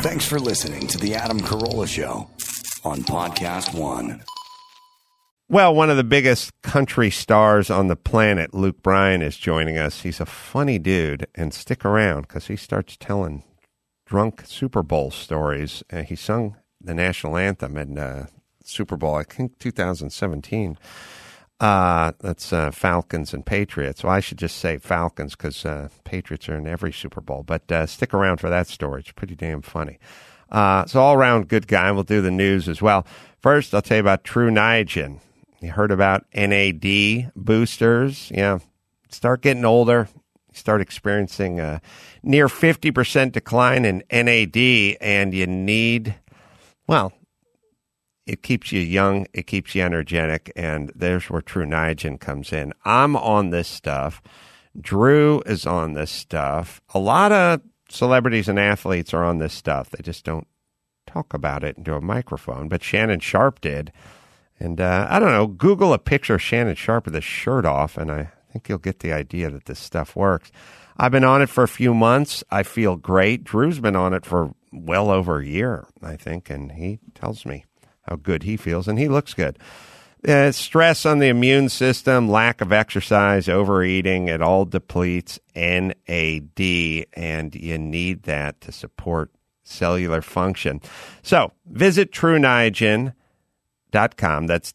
Thanks for listening to The Adam Carolla Show on Podcast One. Well, one of the biggest country stars on the planet, Luke Bryan, is joining us. He's a funny dude, and stick around because he starts telling drunk Super Bowl stories. He sung the national anthem in Super Bowl, I think 2017. That's Falcons and Patriots. Well, I should just say Falcons because Patriots are in every Super Bowl. But stick around for that story. It's pretty damn funny. So all-around good guy. We'll do the news as well. First, I'll tell you about Tru Niagen. You heard about NAD boosters. Yeah, start getting older. Start experiencing a near 50% decline in NAD, and you need, well, it keeps you young, it keeps you energetic, and there's where Tru Niagen comes in. I'm on this stuff. Drew is on this stuff. A lot of celebrities and athletes are on this stuff. They just don't talk about it into a microphone, but Shannon Sharpe did. And I don't know, Google a picture of Shannon Sharpe with his shirt off, and I think you'll get the idea that this stuff works. I've been on it for a few months. I feel great. Drew's been on it for well over a year, I think, and he tells me how good he feels, and he looks good. Stress on the immune system, lack of exercise, overeating, it all depletes NAD, and you need that to support cellular function. So visit TruNiagen.com. That's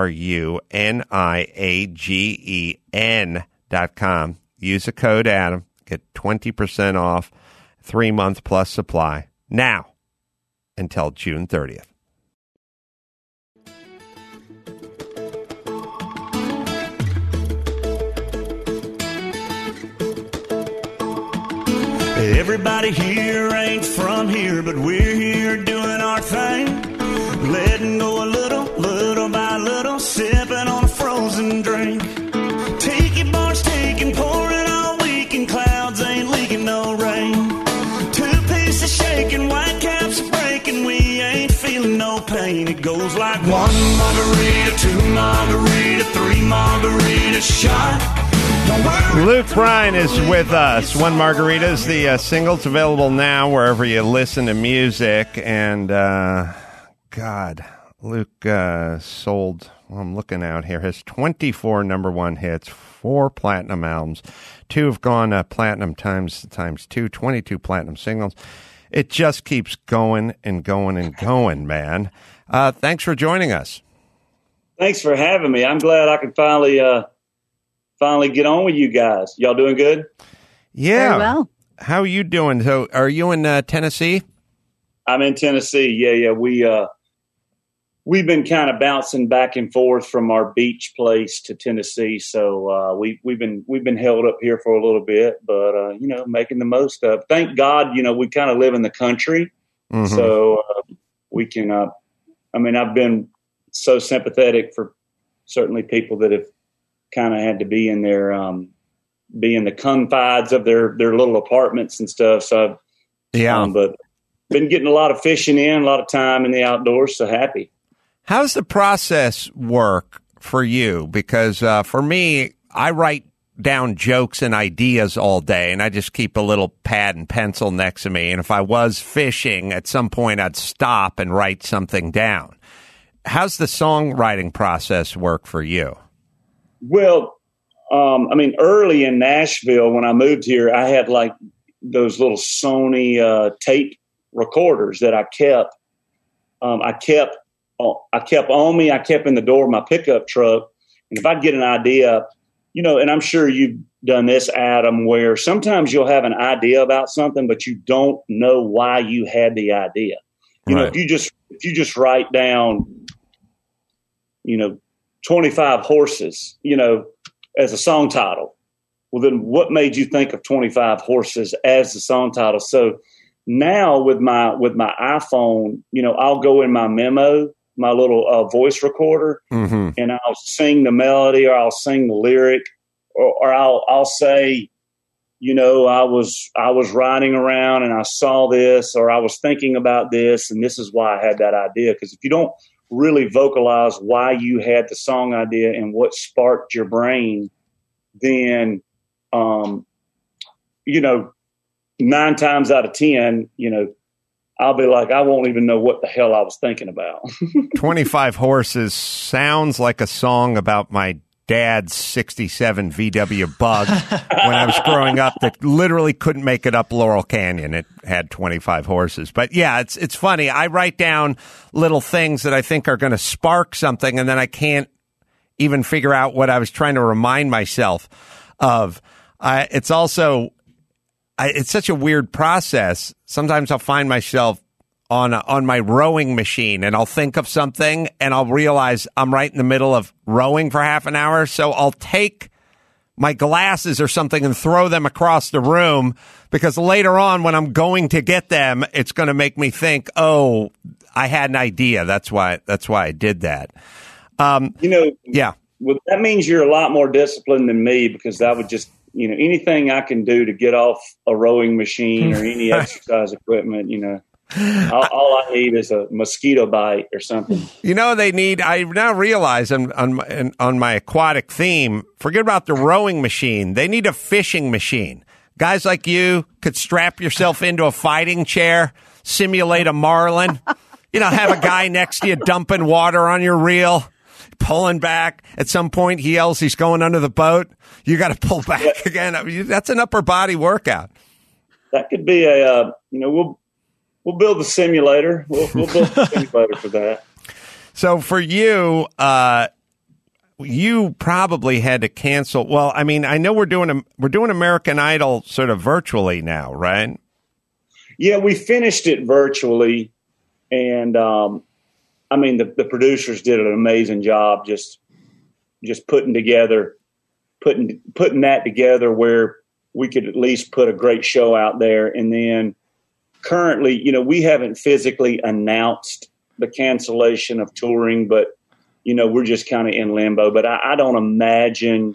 TruNiagen.com. Use the code Adam. Get 20% off 3-month plus supply now until June 30th. Everybody here ain't from here, but we're here doing our thing. Letting go a little, little by little, sipping on a frozen drink. Tiki bars taking, pouring all week, and clouds ain't leaking no rain. 2 pieces shaking, white caps breaking, we ain't feeling no pain. It goes like 1 margarita, 2 margarita, 3 margarita shot. Luke Bryan is with us. One Margarita is the singles available now wherever you listen to music. And, God, Luke sold, well, I'm looking out here, has 24 number one hits, 4 platinum albums. 2 have gone platinum times 2, 22 platinum singles. It just keeps going and going and going, man. Thanks for joining us. Thanks for having me. I'm glad I could finally get on with you guys. Y'all doing good? Yeah. Very well. How are you doing? So are you in Tennessee? I'm in Tennessee. Yeah. We've been kind of bouncing back and forth from our beach place to Tennessee. So we've been held up here for a little bit, but making the most of it. Thank God, we kind of live in the country. Mm-hmm. So we can I've been so sympathetic for certainly people that have kind of had to be in their be in the confines of their little apartments and stuff. So but been getting a lot of fishing in, a lot of time in the outdoors. So happy. How's the process work for you? Because for me, I write down jokes and ideas all day, and I just keep a little pad and pencil next to me. And if I was fishing, at some point I'd stop and write something down. How's the songwriting process work for you? Well, early in Nashville, when I moved here, I had like those little Sony tape recorders that I kept. I kept on me. I kept in the door of my pickup truck. And if I'd get an idea, and I'm sure you've done this, Adam, where sometimes you'll have an idea about something, but you don't know why you had the idea. Right. If you just write down, 25 horses, as a song title. Well, then what made you think of 25 horses as the song title? So now with my iPhone, I'll go in my memo, my little voice recorder, mm-hmm. and I'll sing the melody or I'll sing the lyric or I'll say, I was riding around and I saw this, or I was thinking about this, and this is why I had that idea. Because if you don't really vocalize why you had the song idea and what sparked your brain, then, 9 times out of 10, I'll be like, I won't even know what the hell I was thinking about. 25 Horses sounds like a song about my dad's 67 VW Bug when I was growing up that literally couldn't make it up Laurel Canyon. It had 25 horses. But yeah, it's funny. I write down little things that I think are going to spark something, and then I can't even figure out what I was trying to remind myself of. It's also, it's such a weird process. Sometimes I'll find myself on my rowing machine, and I'll think of something, and I'll realize I'm right in the middle of rowing for half an hour. So I'll take my glasses or something and throw them across the room, because later on when I'm going to get them, it's going to make me think, oh, I had an idea. That's why I did that. Yeah. Well, that means you're a lot more disciplined than me, because I would just, anything I can do to get off a rowing machine or any exercise equipment, all I need is a mosquito bite or something. I now realize on my aquatic theme, forget about the rowing machine. They need a fishing machine. Guys like you could strap yourself into a fighting chair, simulate a marlin, have a guy next to you dumping water on your reel, pulling back. At some point, he yells he's going under the boat. You got to pull back again. I mean, that's an upper body workout. That could be we'll build the simulator. We'll build the simulator for that. So for you, you probably had to cancel. Well, I mean, I know we're doing American Idol sort of virtually now, right? Yeah, we finished it virtually, and the producers did an amazing job just putting that together where we could at least put a great show out there. And then currently, we haven't physically announced the cancellation of touring, but, we're just kind of in limbo. But I don't imagine,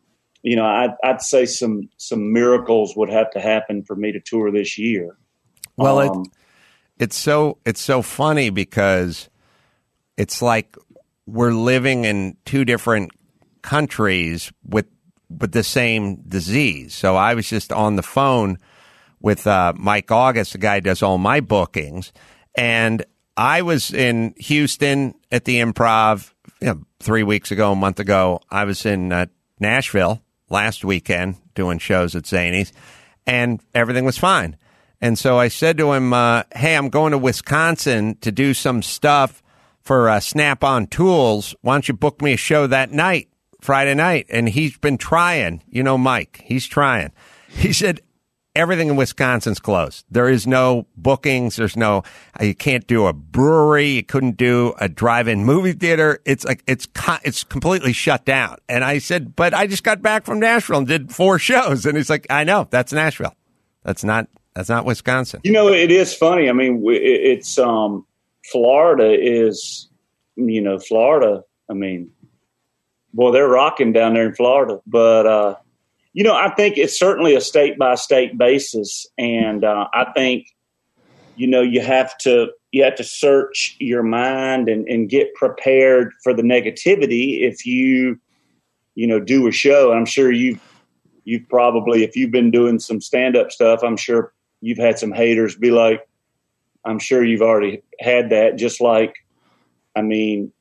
I'd say some miracles would have to happen for me to tour this year. Well, it's so funny, because it's like we're living in two different countries with the same disease. So I was just on the phone with Mike August, the guy who does all my bookings, and I was in Houston at the Improv 3 weeks ago, a month ago. I was in Nashville last weekend doing shows at Zanies, and everything was fine. And so I said to him, hey, I'm going to Wisconsin to do some stuff for Snap-on Tools. Why don't you book me a show that night, Friday night? And he's been trying. Mike, he's trying. He said, everything in Wisconsin's closed. There is no bookings. There's no, you can't do a brewery. You couldn't do a drive-in movie theater. It's like, it's completely shut down. And I said, but I just got back from Nashville and did 4 shows. And he's like, I know, that's Nashville. That's not Wisconsin. It is funny. I mean, it's, Florida is, Florida. I mean, boy, they're rocking down there in Florida. But, I think it's certainly a state by state basis. And I think, you have to search your mind and get prepared for the negativity if you do a show. And I'm sure you've probably, if you've been doing some stand up stuff, I'm sure you've had some haters be like, I'm sure you've already had that. Just like, you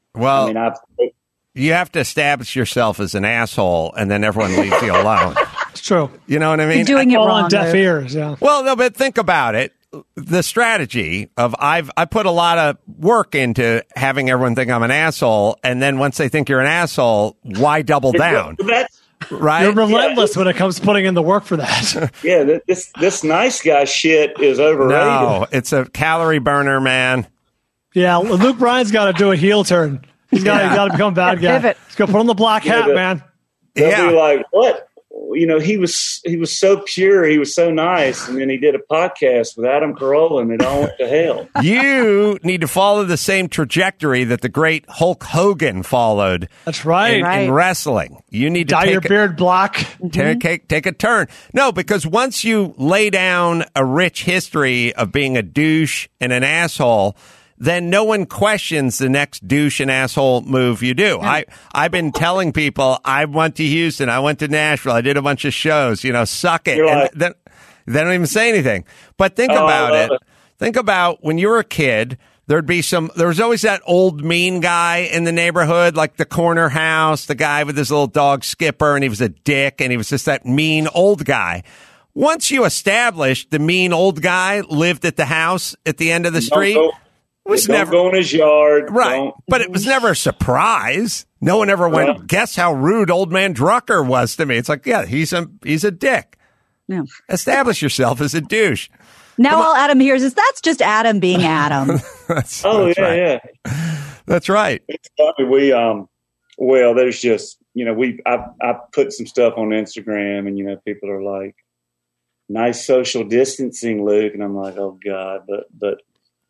have to establish yourself as an asshole, and then everyone leaves you alone. It's true. You know what I mean? You're doing it wrong. On deaf ears, yeah. Well, no, but think about it. The strategy of I put a lot of work into having everyone think I'm an asshole, and then once they think you're an asshole, why double down? Right? You're relentless when it comes to putting in the work for that. Yeah, this nice guy shit is overrated. No, it's a calorie burner, man. Yeah, Luke Bryan's got to do a heel turn. He's got to become a bad guy. Pivot. He's got to put on the black hat, man. They'll be like, what? He was so pure. He was so nice. And then he did a podcast with Adam Carolla, and it all went to hell. You need to follow the same trajectory that the great Hulk Hogan followed. That's right. In wrestling. You need to dye your beard black. Take a turn. No, because once you lay down a rich history of being a douche and an asshole, then no one questions the next douche and asshole move you do. I've been telling people, I went to Houston, I went to Nashville, I did a bunch of shows, suck it. And they don't even say anything. But think about it. Think about when you were a kid. There was always that old mean guy in the neighborhood, like the corner house, the guy with his little dog Skipper, and he was a dick, and he was just that mean old guy. Once you established the mean old guy lived at the house at the end of the street, don't go in his yard. Right. But it was never a surprise. No one ever went, guess how rude old man Drucker was to me. It's like, yeah, he's a dick. Yeah. Establish yourself as a douche. Now all Adam hears is that's just Adam being Adam. That's right. Yeah. That's right. It's funny. There's just, I put some stuff on Instagram and, people are like, nice social distancing, Luke. And I'm like, oh God, but,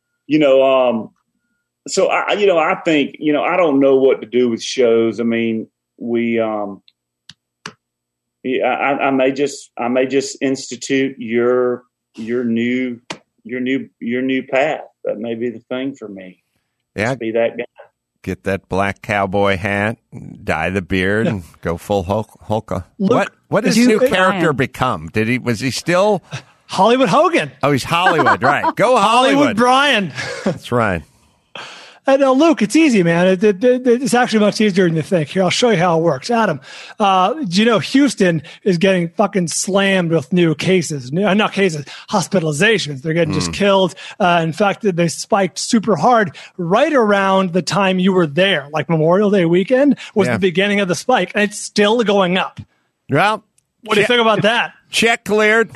so I think, I don't know what to do with shows. I mean, I may just institute your new path. That may be the thing for me. Yeah. Just be that guy. Get that black cowboy hat, dye the beard, and go full Hulka. What does his new character become? Was he still Hollywood Hogan? Oh, he's Hollywood, right? Go Hollywood Brian. That's right. And Luke, it's easy, man. It's actually much easier than you think. Here, I'll show you how it works. Adam, do you know Houston is getting fucking slammed with new cases? Not cases, hospitalizations. They're getting just killed. In fact, they spiked super hard right around the time you were there. Like Memorial Day weekend was the beginning of the spike, and it's still going up. Well, what do you think about that? Check cleared.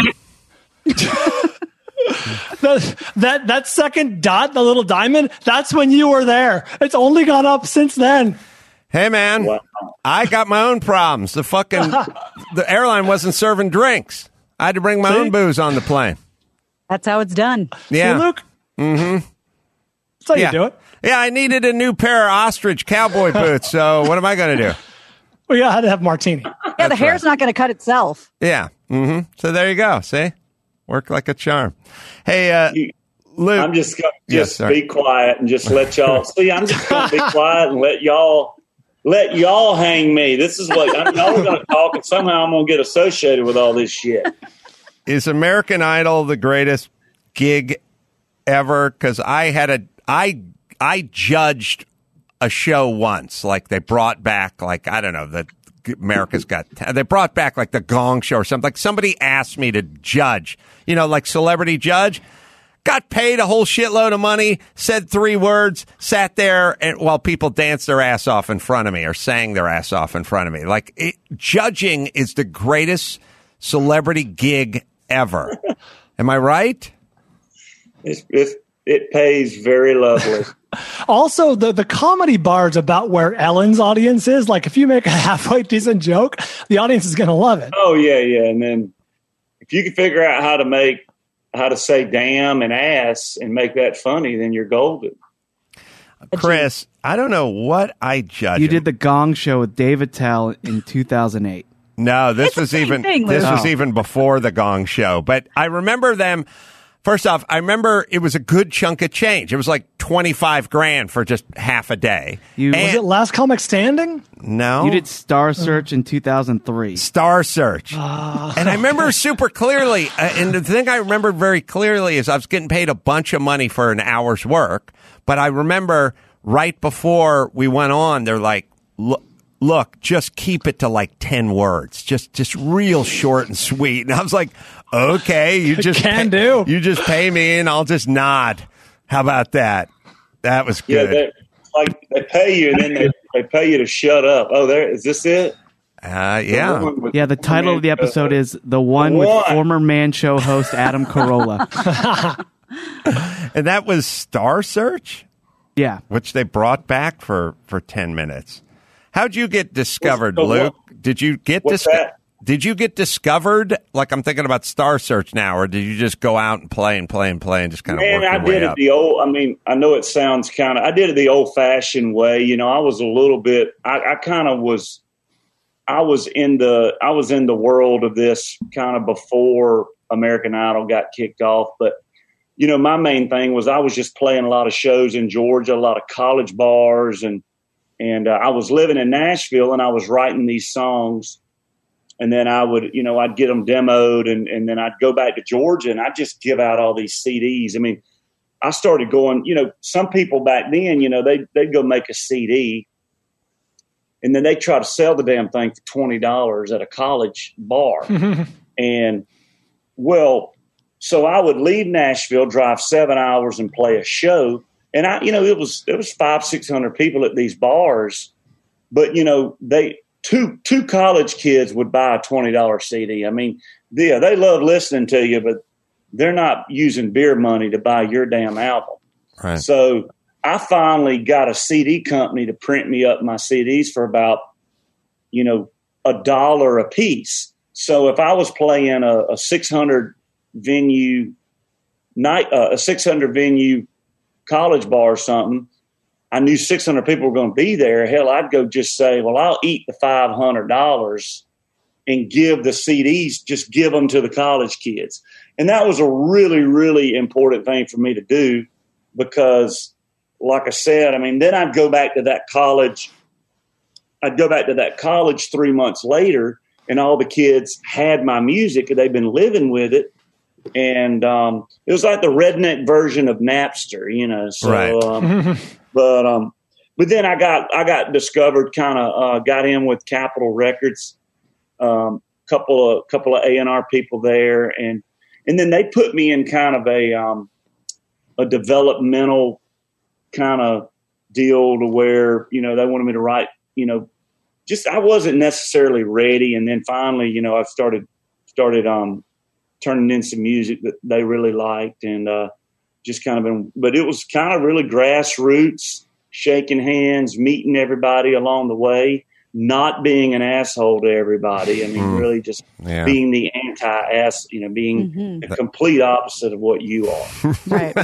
That second dot, the little diamond, that's when you were there. It's only gone up since then. Hey, man, I got my own problems. The airline wasn't serving drinks. I had to bring my own booze on the plane. That's how it's done. Yeah. See, Luke? Mm-hmm. That's how you do it. Yeah, I needed a new pair of ostrich cowboy boots, so what am I going to do? Well, yeah, I had to have martini. Yeah, the hair's not going to cut itself. Yeah. Mm-hmm. So there you go. See? Work like a charm. Hey, Luke. I'm just going to be quiet and just let y'all see. I'm just going to be quiet and let y'all hang me. This is what y'all are going to talk, and somehow I'm going to get associated with all this shit. Is American Idol the greatest gig ever? Because I judged a show once. Like they brought back, I don't know, they brought back like the Gong Show or something. Like somebody asked me to judge, like celebrity judge, got paid a whole shitload of money, said 3 words, sat there and while people danced their ass off in front of me or sang their ass off in front of me. Judging is the greatest celebrity gig ever. Am I right? It pays very lovely. Also, the comedy bar is about where Ellen's audience is. Like, if you make a halfway decent joke, the audience is going to love it. Oh, yeah. And then if you can figure out how to say damn and ass and make that funny, then you're golden. Chris, I don't know what I judged. You did the Gong Show with Dave Attell in 2008. No, this was even before the Gong Show. But I remember them. First off, I remember it was a good chunk of change. It was like $25,000 for just half a day. Was it Last Comic Standing? No. You did Star Search in 2003. Star Search. And I remember super clearly, and the thing I remember very clearly is I was getting paid a bunch of money for an hour's work. But I remember right before we went on, they're like, look, just keep it to like 10 words. Just real short and sweet. And I was like, okay, you just pay me and I'll just nod. How about that? That was good. Yeah, they pay you and then they pay you to shut up. Oh, is this it? Yeah. Yeah, the title of the episode is The One with former Man Show host Adam Carolla. And that was Star Search? Yeah. Which they brought back for 10 minutes. How'd you get discovered, Luke? Did you get discovered? Did you get discovered? Like, I'm thinking about Star Search now, or did you just go out and play and just kind of work your way up? I did it the old. I mean, I know it sounds I did it the old-fashioned way. I was a little bit. I was in the world of this kind of before American Idol got kicked off, but my main thing was I was just playing a lot of shows in Georgia, a lot of college bars, and I was living in Nashville, and I was writing these songs. And then I would, I'd get them demoed and then I'd go back to Georgia and I'd just give out all these CDs. I mean, I started going, some people back then, they'd go make a CD and then they try to sell the damn thing for $20 at a college bar. And so I would leave Nashville, drive 7 hours and play a show. And it was 500-600 people at these bars, but two college kids would buy a $20 CD. I mean, they love listening to you, but they're not using beer money to buy your damn album. Right. So I finally got a CD company to print me up my CDs for about, $1 a piece. So if I was playing a 600 venue night, a 600 venue college bar or something, I knew 600 people were going to be there. Hell, I'd go just say, well, I'll eat the $500 and give the CDs, just give them to the college kids. And that was a really, really important thing for me to do because, like I said, I mean, then I'd go back to that college. I'd go back to that college 3 months later, and all the kids had my music and they'd been living with it. And it was like the redneck version of Napster, So, right. But then I got discovered, kind of got in with Capitol Records, couple of A&R people there, and then they put me in kind of a developmental kind of deal to where they wanted me to write, just I wasn't necessarily ready, and then finally I started turning in some music that they really liked, and just kind of been, but it was kind of really grassroots, shaking hands, meeting everybody along the way, not being an asshole to everybody. I mean, really just being the anti-ass, being the complete opposite of what you are. Right.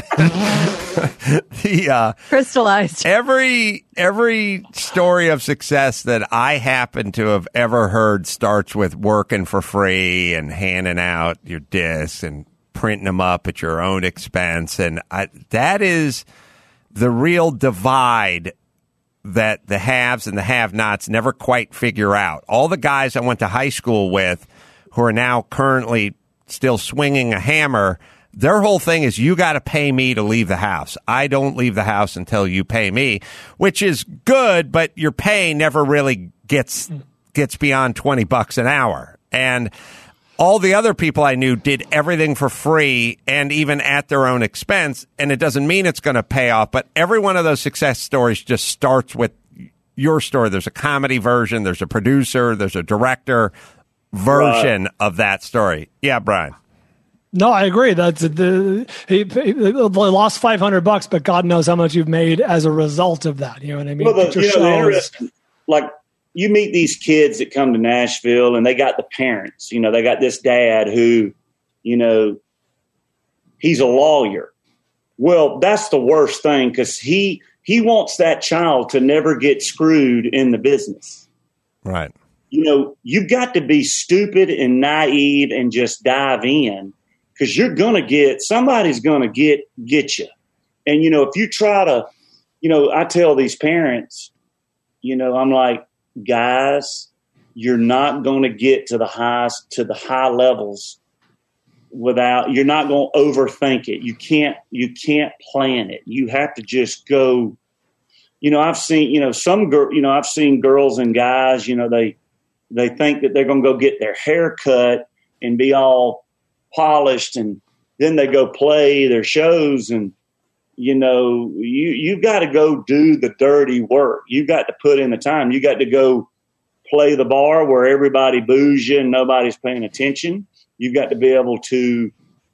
Crystallized. Every story of success that I happen to have ever heard starts with working for free and handing out your discs and printing them up at your own expense. And that is the real divide that the haves and the have-nots never quite figure out. All the guys I went to high school with who are now currently still swinging a hammer, their whole thing is you got to pay me to leave the house. I don't leave the house until you pay me, which is good, but your pay never really gets beyond $20 an hour. And all the other people I knew did everything for free and even at their own expense, and it doesn't mean it's going to pay off, but every one of those success stories just starts with your story. There's a comedy version, there's a producer, there's a director version of that story. Yeah, Brian. No, I agree. That's he lost $500, but God knows how much you've made as a result of that. You know what I mean? Well, the interesting, like, you meet these kids that come to Nashville and they got the parents, they got this dad who, he's a lawyer. Well, that's the worst thing because he wants that child to never get screwed in the business. Right. You've got to be stupid and naive and just dive in because somebody's going to get you. And, if you try to, I tell these parents, I'm like, guys, you're not going to get to the high levels you're not going to overthink it. You can't plan it. You have to just go. I've seen, I've seen girls and guys, they think that they're going to go get their hair cut and be all polished, and then they go play their shows, and you've got to go do the dirty work. You've got to put in the time. You got to go play the bar where everybody boos you and nobody's paying attention. You've got to be able to,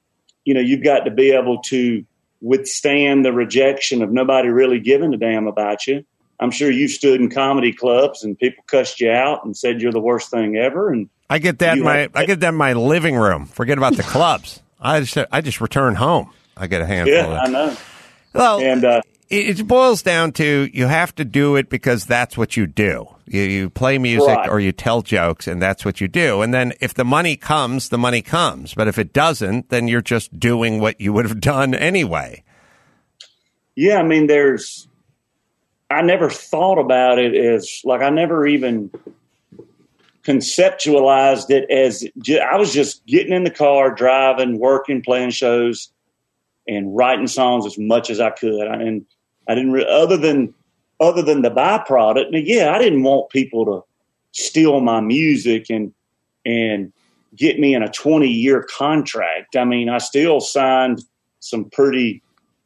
withstand the rejection of nobody really giving a damn about you. I'm sure you stood in comedy clubs and people cussed you out and said you're the worst thing ever. And I get that in my living room. Forget about the clubs. I just return home. I get a handful of that. I know. Well, and it boils down to you have to do it because that's what you do. You play music or you tell jokes, and that's what you do. And then if the money comes, the money comes. But if it doesn't, then you're just doing what you would have done anyway. Yeah, I mean, I never thought about it as, like, I never even conceptualized it as, I was just getting in the car, driving, working, playing shows. writing songs as much as I could. And I didn't other than the byproduct. And yeah, I didn't want people to steal my music and get me in a 20-year contract. I mean, I still signed some pretty,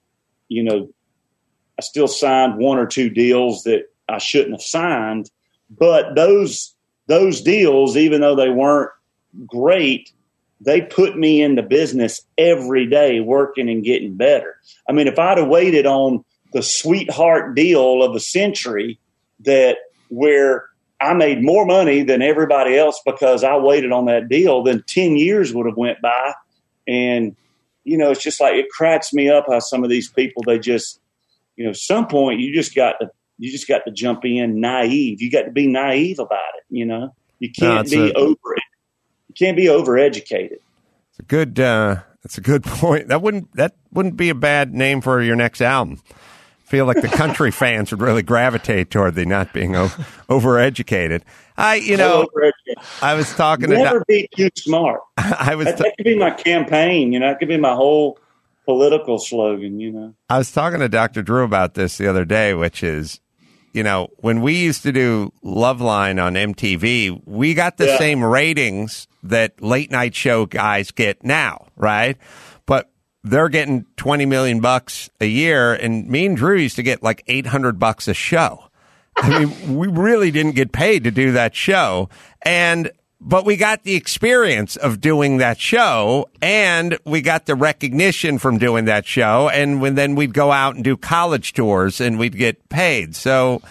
I still signed one or two deals that I shouldn't have signed. But those deals, even though they weren't great, they put me in the business every day working and getting better. I mean, if I'd have waited on the sweetheart deal of the century where I made more money than everybody else because I waited on that deal, then 10 years would have went by. And, it's just like, it cracks me up how some of these people, they just, some point you just got to jump in naive. You got to be naive about it. You can't you can't be overeducated. It's a good point. That wouldn't be a bad name for your next album. I feel like the country fans would really gravitate toward the not being overeducated. I was talking never be too smart. That could be my campaign. That could be my whole political slogan. I was talking to Dr. Drew about this the other day, which is, when we used to do Loveline on MTV, we got the same ratings that late night show guys get now, right? But they're getting $20 million a year, and me and Drew used to get like $800 a show. I mean, we really didn't get paid to do that show, but we got the experience of doing that show, and we got the recognition from doing that show, and then we'd go out and do college tours, and we'd get paid. So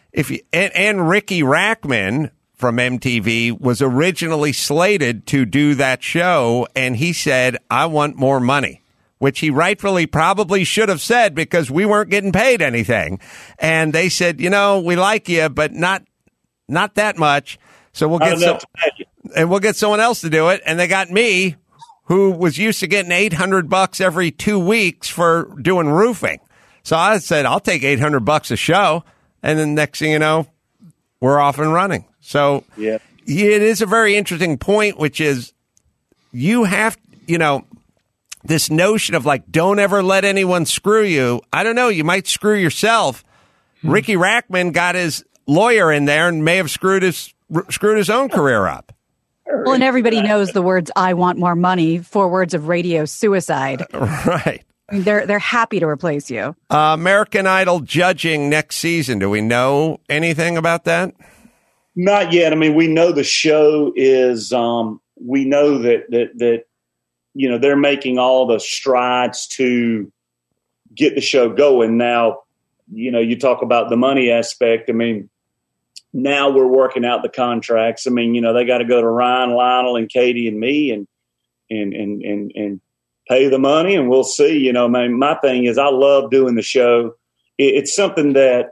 and Ricky Rackman from MTV was originally slated to do that show, and he said, "I want more money," which he rightfully probably should have said because we weren't getting paid anything. And they said, we like you, but not that much. So we'll get someone else to do it. And they got me, who was used to getting $800 every 2 weeks for doing roofing. So I said, I'll take $800 a show. And then next thing you know, we're off and running. So it is a very interesting point, which is you have, this notion of like, don't ever let anyone screw you. I don't know. You might screw yourself. Ricky Rackman got his lawyer in there and may have screwed his own career up. Well, and everybody knows the words, "I want more money," 4 words of radio suicide. Right. I mean, they're happy to replace you. American Idol judging next season. Do we know anything about that? Not yet. I mean, we know the show is, we know that they're making all the strides to get the show going. Now, you talk about the money aspect. I mean, now we're working out the contracts. I mean, they got to go to Ryan, Lionel, and Katie and me and pay the money, and we'll see. My thing is, I love doing the show. It's something that,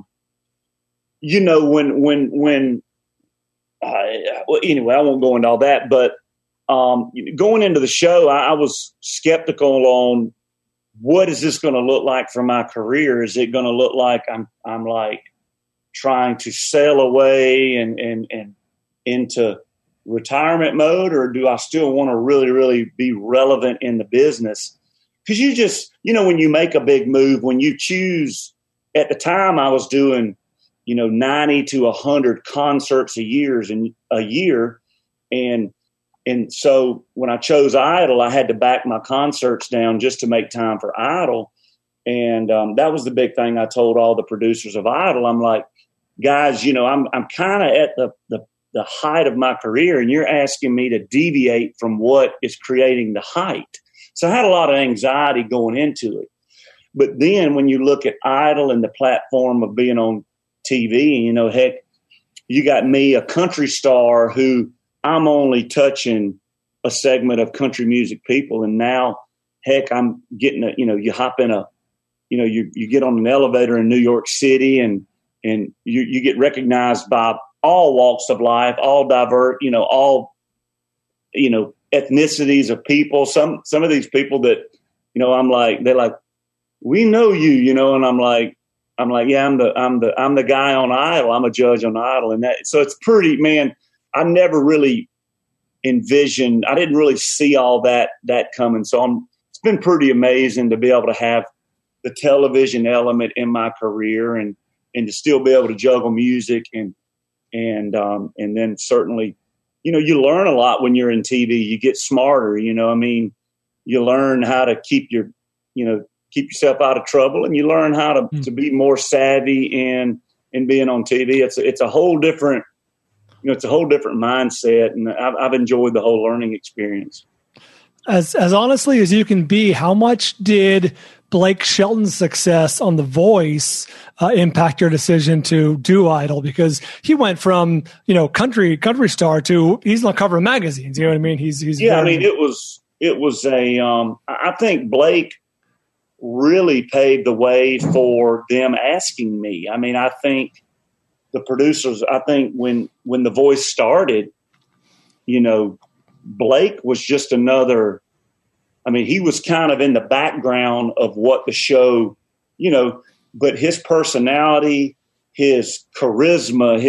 anyway, I won't go into all that, but going into the show, I was skeptical on what is this going to look like for my career? Is it going to look like I'm like trying to sail away and into retirement mode, or do I still want to really, really be relevant in the business? Because you just, when you make a big move, when you choose, at the time I was doing, 90 to 100 concerts a year. And so when I chose Idol, I had to back my concerts down just to make time for Idol. And that was the big thing I told all the producers of Idol. I'm like, guys, I'm kind of at the height of my career, and you're asking me to deviate from what is creating the height. So I had a lot of anxiety going into it. But then when you look at Idol and the platform of being on TV, heck, you got me, a country star, who I'm only touching a segment of country music people. And now, heck, I'm getting you hop in you get on an elevator in New York City, and you get recognized by all walks of life, all all ethnicities of people. Some of these people that, I'm like, they're like, we know you, and I'm like, yeah, I'm the guy on Idol. I'm a judge on Idol. And so it's pretty, man, I never really envisioned, I didn't really see all that coming. So been pretty amazing to be able to have the television element in my career and to still be able to juggle music and then certainly, you learn a lot when you're in TV. You get smarter, you learn how to keep keep yourself out of trouble, and you learn how to be more savvy in being on TV. It's a whole different, it's a whole different mindset, and I've enjoyed the whole learning experience. As honestly as you can be, how much did Blake Shelton's success on The Voice impact your decision to do Idol? Because he went from, country star to he's on the cover of magazines. You know what I mean? He's it was I think Blake really paved the way for them asking me. I mean, I think the producers, when The Voice started, Blake was just another, he was kind of in the background of what the show, but his personality, his charisma,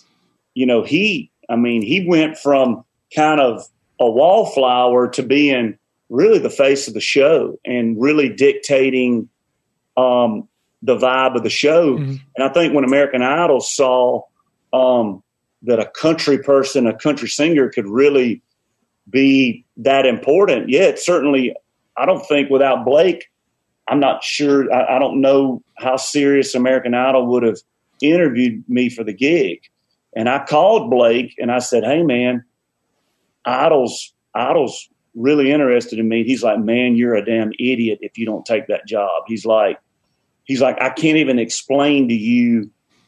he went from kind of a wallflower to being really the face of the show and really dictating the vibe of the show. Mm-hmm. And I think when American Idol saw that a country person, a country singer could really be that important. Yeah, it certainly, I don't think without Blake, I'm not sure. I don't know how serious American Idol would have interviewed me for the gig. And I called Blake and I said, hey man, Idol's really interested in me. He's like, man, you're a damn idiot if you don't take that job. He's like, I can't even explain to you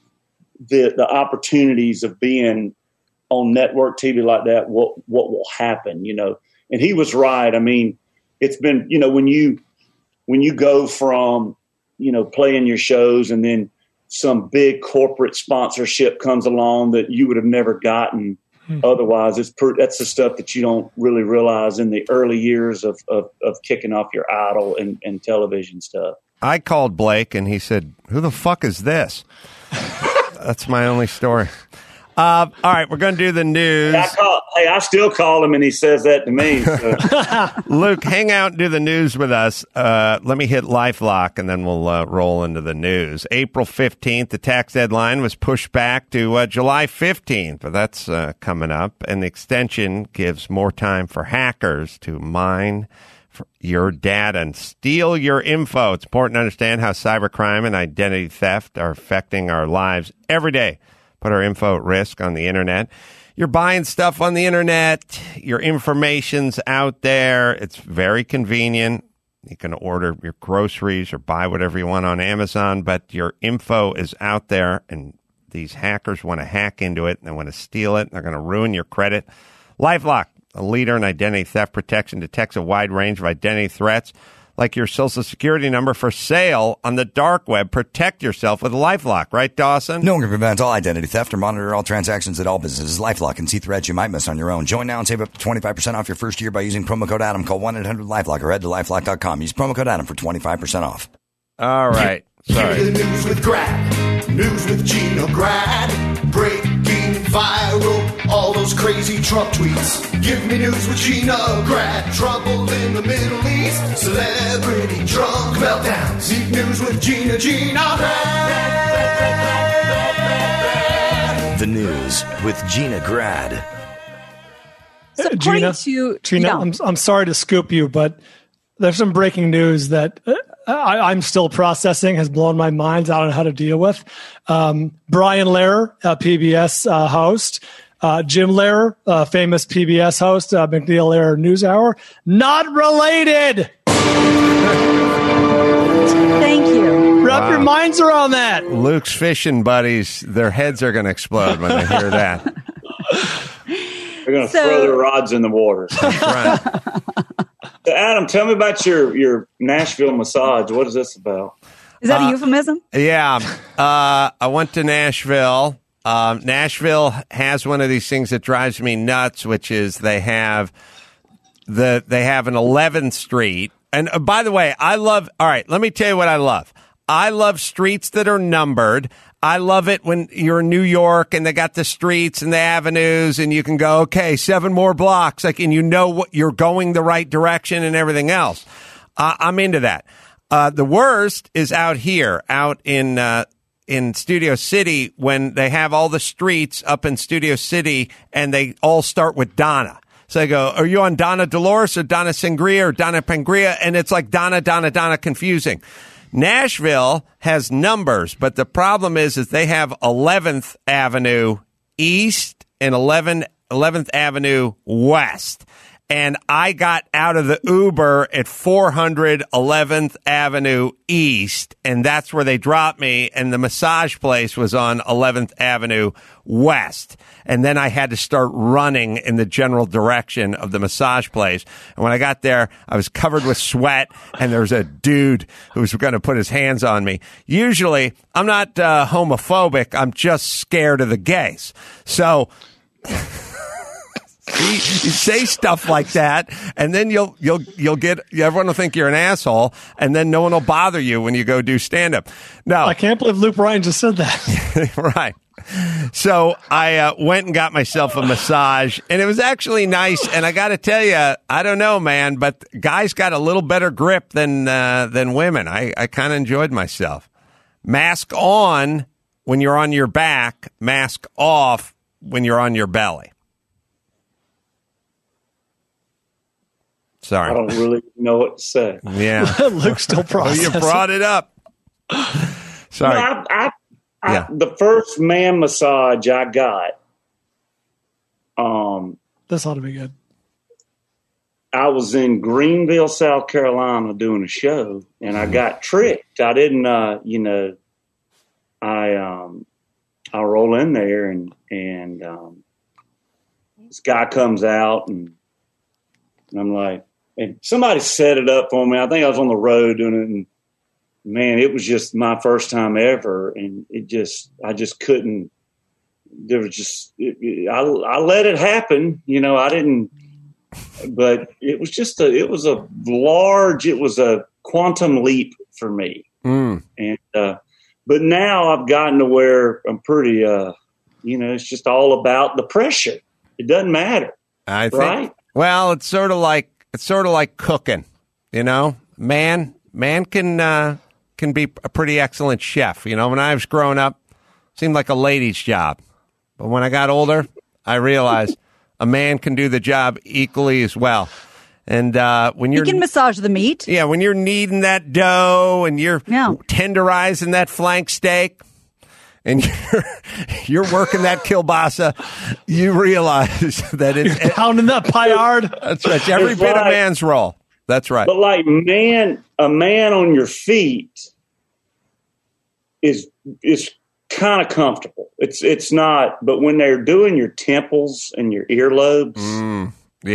the opportunities of being on network TV like that, what will happen, And he was right. It's been, when you go from, playing your shows and then some big corporate sponsorship comes along that you would have never gotten otherwise, that's the stuff that you don't really realize in the early years of kicking off your Idol and television stuff. I called Blake and he said, who the fuck is this? That's my only story. All right, we're going to do the news. I still call him, and he says that to me. So. Luke, hang out and do the news with us. Let me hit LifeLock, and then we'll roll into the news. April 15th, the tax deadline was pushed back to July 15th, but that's coming up. And the extension gives more time for hackers to mine your data and steal your info. It's important to understand how cybercrime and identity theft are affecting our lives every day. Put our info at risk on the internet. You're buying stuff on the internet. Your information's out there. It's very convenient. You can order your groceries or buy whatever you want on Amazon, but your info is out there, and these hackers want to hack into it. And they want to steal it. They're going to ruin your credit. LifeLock, a leader in identity theft protection, detects a wide range of identity threats, like your Social Security number for sale on the dark web. Protect yourself with LifeLock, right, Dawson? No one can prevent all identity theft or monitor all transactions at all businesses. LifeLock can see threats you might miss on your own. Join now and save up to 25% off your first year by using promo code Adam. Call 1-800-LifeLock or head to LifeLock.com. Use promo code Adam for 25% off. All right. Sorry. The news with Grad. News with Gina Grad. Breaking viral. All those crazy Trump tweets. Give me news with Gina Grad. Trouble in the Middle East. Celebrity drunk meltdowns. Deep news with Gina Grad. The news with Gina Grad. So Gina, I'm sorry to scoop you, but there's some breaking news that I'm still processing, has blown my mind. I don't know how to deal with. Brian Lehrer, a PBS host, Jim Lehrer, famous PBS host, MacNeil Lehrer NewsHour, not related. Thank you. Wrap your minds around that. Luke's fishing buddies, their heads are going to explode when they hear that. They're going to throw their rods in the water. Right. Adam, tell me about your Nashville massage. What is this about? Is that a euphemism? Yeah. I went to Nashville. Nashville has one of these things that drives me nuts, which is they have an 11th Street. And by the way, all right, let me tell you what I love. I love streets that are numbered. I love it when you're in New York and they got the streets and the avenues and you can go, okay, 7 more blocks, and you know what you're going the right direction and everything else. I'm into that. The worst is out here, out in Studio City, when they have all the streets up in Studio City and they all start with Donna. So I go, are you on Donna Dolores or Donna Sangria or Donna Pangria? And it's like Donna, confusing. Nashville has numbers, but the problem is they have 11th Avenue East and 11th Avenue West. And I got out of the Uber at 400 11th Avenue East, and that's where they dropped me, and the massage place was on 11th Avenue West. And then I had to start running in the general direction of the massage place. And when I got there, I was covered with sweat, and there was a dude who was going to put his hands on me. Usually, I'm not homophobic. I'm just scared of the gays. So... You say stuff like that, and then you'll get everyone will think you're an asshole, and then no one will bother you when you go do stand up. No, I can't believe Luke Bryan just said that. Right. So I went and got myself a massage, and it was actually nice. And I got to tell you, I don't know, man, but guys got a little better grip than women. I kind of enjoyed myself. Mask on when you're on your back, mask off when you're on your belly. Sorry. I don't really know what to say. Yeah. Luke's still processing. You brought it up. Sorry. No, the first man massage I got. This ought to be good. I was in Greenville, South Carolina doing a show, and I got tricked. I didn't, I roll in there and this guy comes out and I'm like, and somebody set it up for me. I think I was on the road doing it, and man, it was just my first time ever, and I just couldn't. There was just, I let it happen, I didn't, but it was a quantum leap for me, and but now I've gotten to where I'm pretty, it's just all about the pressure. It doesn't matter, I think. Right? Well, it's sort of like cooking, Man can be a pretty excellent chef. When I was growing up, it seemed like a lady's job. But when I got older, I realized a man can do the job equally as well. And when you can massage the meat. Yeah, when you're kneading that dough and you're tenderizing that flank steak, and you're working that kielbasa, you realize that it's you're pounding that paillard. That's right. It's every bit of man's role. That's right. But like a man on your feet is kind of comfortable. It's not, but when they're doing your temples and your earlobes,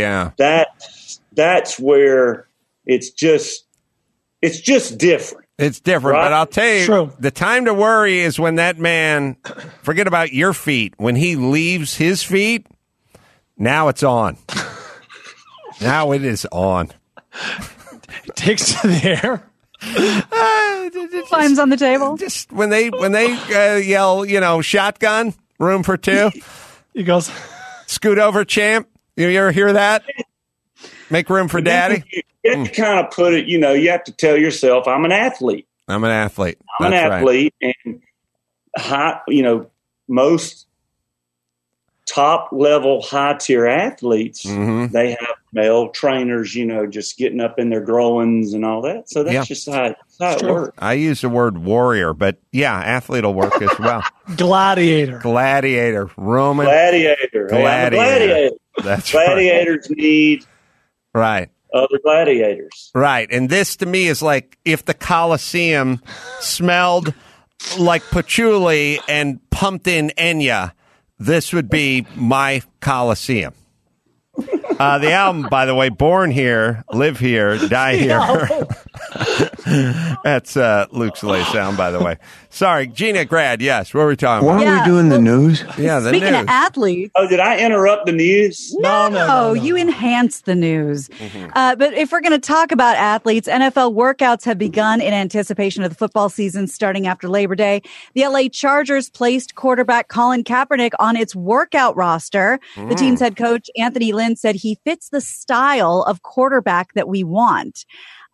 that's where it's just different. It's different, right? But I'll tell you, True. The time to worry is when that man, forget about your feet, when he leaves his feet, now it's on. Now it is on. He takes to the air. Climbs on the table. Just when they yell, shotgun, room for two. He goes, scoot over, champ. You ever hear that? Make room for daddy. You have to kind of put it, you have to tell yourself, I'm an athlete. I'm an athlete. I'm That's an athlete. Right. And most top level high tier athletes, they have male trainers, just getting up in their groins and all that. So that's just how it works. I use the word warrior, but athlete will work as well. Gladiator. Roman. Gladiator. Gladiator. That's Gladiators need other gladiators. Right. And this to me is like if the Colosseum smelled like patchouli and pumped in Enya, this would be my Colosseum. The album, by the way, Born Here, Live Here, Die Here. That's Luke's latest sound, by the way. Sorry, Gina Grad, yes. What were we talking about? Why are we doing the news? Yeah, the Speaking news. of athletes. Oh, did I interrupt the news? No. You enhanced the news. But if we're going to talk about athletes, NFL workouts have begun in anticipation of the football season starting after Labor Day. The LA Chargers placed quarterback Colin Kaepernick on its workout roster. The team's head coach, Anthony Lynn, said he fits the style of quarterback that we want.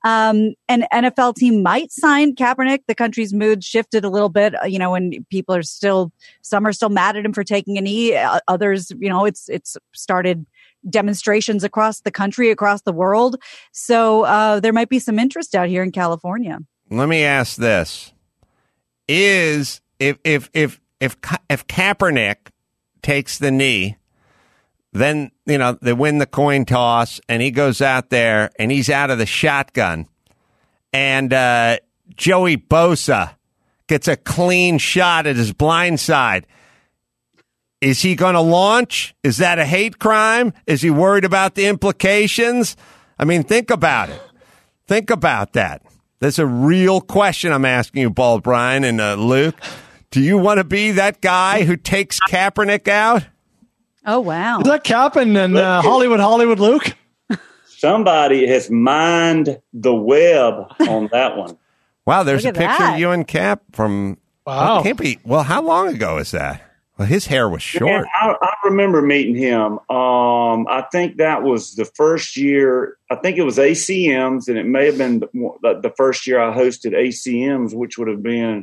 An NFL team might sign Kaepernick. The country's mood shifted a little bit, when people are some are still mad at him for taking a knee. Others, it's started demonstrations across the country, across the world. So there might be some interest out here in California. Let me ask this: if Kaepernick takes the knee, then they win the coin toss, and he goes out there and he's out of the shotgun, and Joey Bosa gets a clean shot at his blind side. Is he going to launch? Is that a hate crime? Is he worried about the implications? I mean, think about it. Think about that. That's a real question I'm asking you, Bald Brian and Luke. Do you want to be that guy who takes Kaepernick out? Oh, wow. Is that Cap and Hollywood Luke? Somebody has mined the web on that one. Wow, there's a Look at picture that. of you and Cap from... Wow. It can't be... Well, how long ago is that? Well, his hair was short. Man, I remember meeting him. I think that was the first year. I think it was ACMs, and it may have been the first year I hosted ACMs, which would have been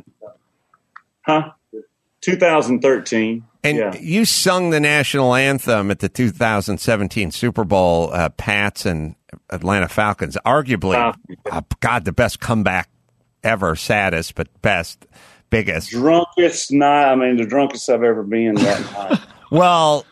2013. And you sung the national anthem at the 2017 Super Bowl, Pats and Atlanta Falcons. Arguably, the best comeback ever. Saddest, but best. Biggest. Drunkest night. I mean, the drunkest I've ever been that night. Well,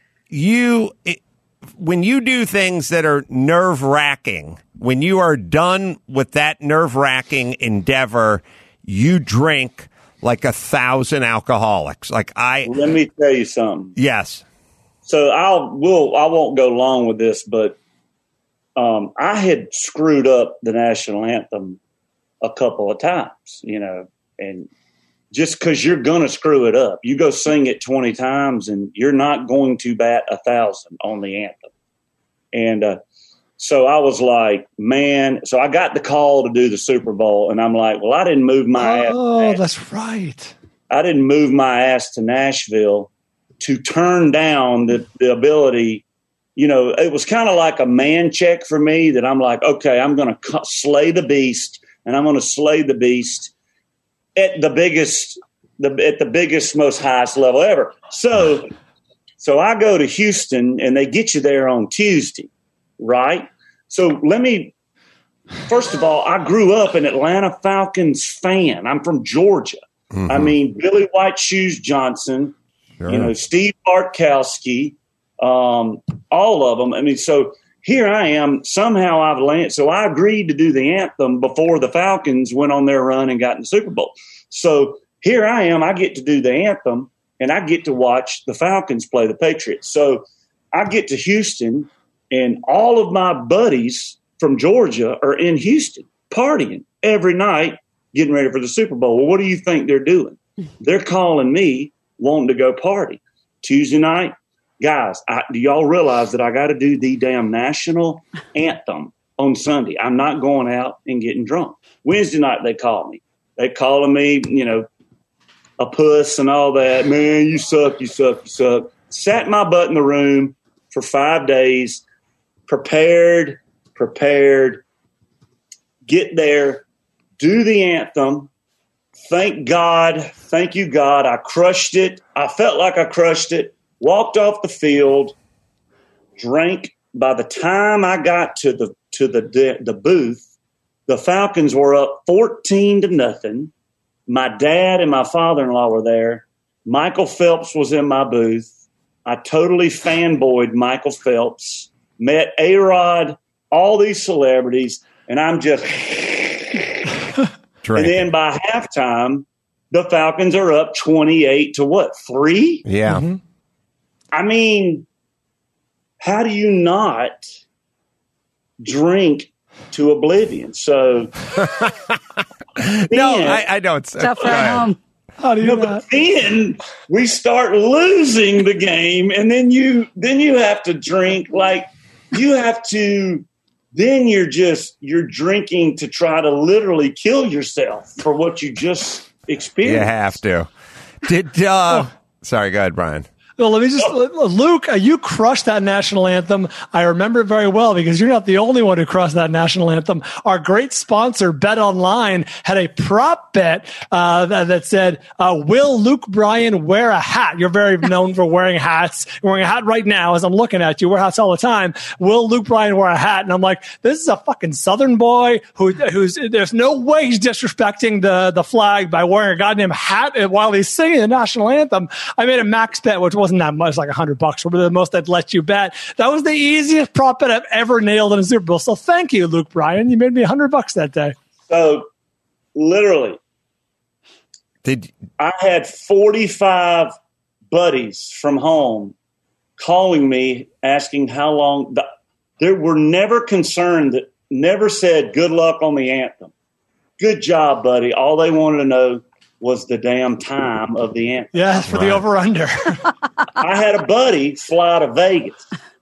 when you do things that are nerve-wracking, when you are done with that nerve-wracking endeavor, you drink like 1,000 alcoholics. Let me tell you something. Yes. So I won't go long with this, but I had screwed up the national anthem a couple of times, and just because you're going to screw it up, you go sing it 20 times and you're not going to bat 1,000 on the anthem. And so I was like, man, so I got the call to do the Super Bowl, and I'm like, well, I didn't move my ass. Oh, that's right. I didn't move my ass to Nashville to turn down the ability. It was kind of like a man check for me that I'm like, okay, I'm going to slay the beast, and I'm going to slay the beast at the biggest, most highest level ever. So I go to Houston, and they get you there on Tuesday, right? So first of all, I grew up an Atlanta Falcons fan. I'm from Georgia. Mm-hmm. I mean, Billy White Shoes Johnson, sure. Steve Bartkowski, all of them. I mean, so here I am. Somehow I've landed. So I agreed to do the anthem before the Falcons went on their run and got in the Super Bowl. So here I am. I get to do the anthem, and I get to watch the Falcons play the Patriots. So I get to Houston, and all of my buddies from Georgia are in Houston partying every night, getting ready for the Super Bowl. Well, what do you think they're doing? They're calling me, wanting to go party. Tuesday night, guys, do y'all realize that I got to do the damn national anthem on Sunday? I'm not going out and getting drunk. Wednesday night, they call me. They calling me, a puss and all that. Man, you suck, you suck, you suck. Sat my butt in the room for 5 days, prepared, get there, do the anthem. Thank you, God. I crushed it. I felt like I crushed it. Walked off the field, drank. By the time I got to the booth, the Falcons were up 14-0. My dad and my father-in-law were there. Michael Phelps was in my booth. I totally fanboyed Michael Phelps. Met A-Rod, all these celebrities, and I'm just. And then by halftime, the Falcons are up 28-3? Yeah. Mm-hmm. I mean, how do you not drink to oblivion? So, I know it's tough at home. How do you but then we start losing the game, and then you have to drink like you have to. Then you're drinking to try to literally kill yourself for what you just experienced. You have to. Sorry, go ahead, Brian. Well, let me just, Luke, you crushed that national anthem. I remember it very well because you're not the only one who crushed that national anthem. Our great sponsor, Bet Online, had a prop bet that said, will Luke Bryan wear a hat? You're very known for wearing hats. You're wearing a hat right now as I'm looking at you. Wear hats all the time. Will Luke Bryan wear a hat? And I'm like, this is a fucking Southern boy who's there's no way he's disrespecting the flag by wearing a goddamn hat while he's singing the national anthem. I made a max bet, which wasn't that much, like $100, or the most I'd let you bet. That was the easiest prop bet I've ever nailed in a Super Bowl. So thank you, Luke Bryan. You made me $100 that day. So literally, I had 45 buddies from home calling me asking how long. They were never concerned, that never said good luck on the anthem. Good job, buddy. All they wanted to know was the damn time of the anthem. Yeah, for the over-under. I had a buddy fly to Vegas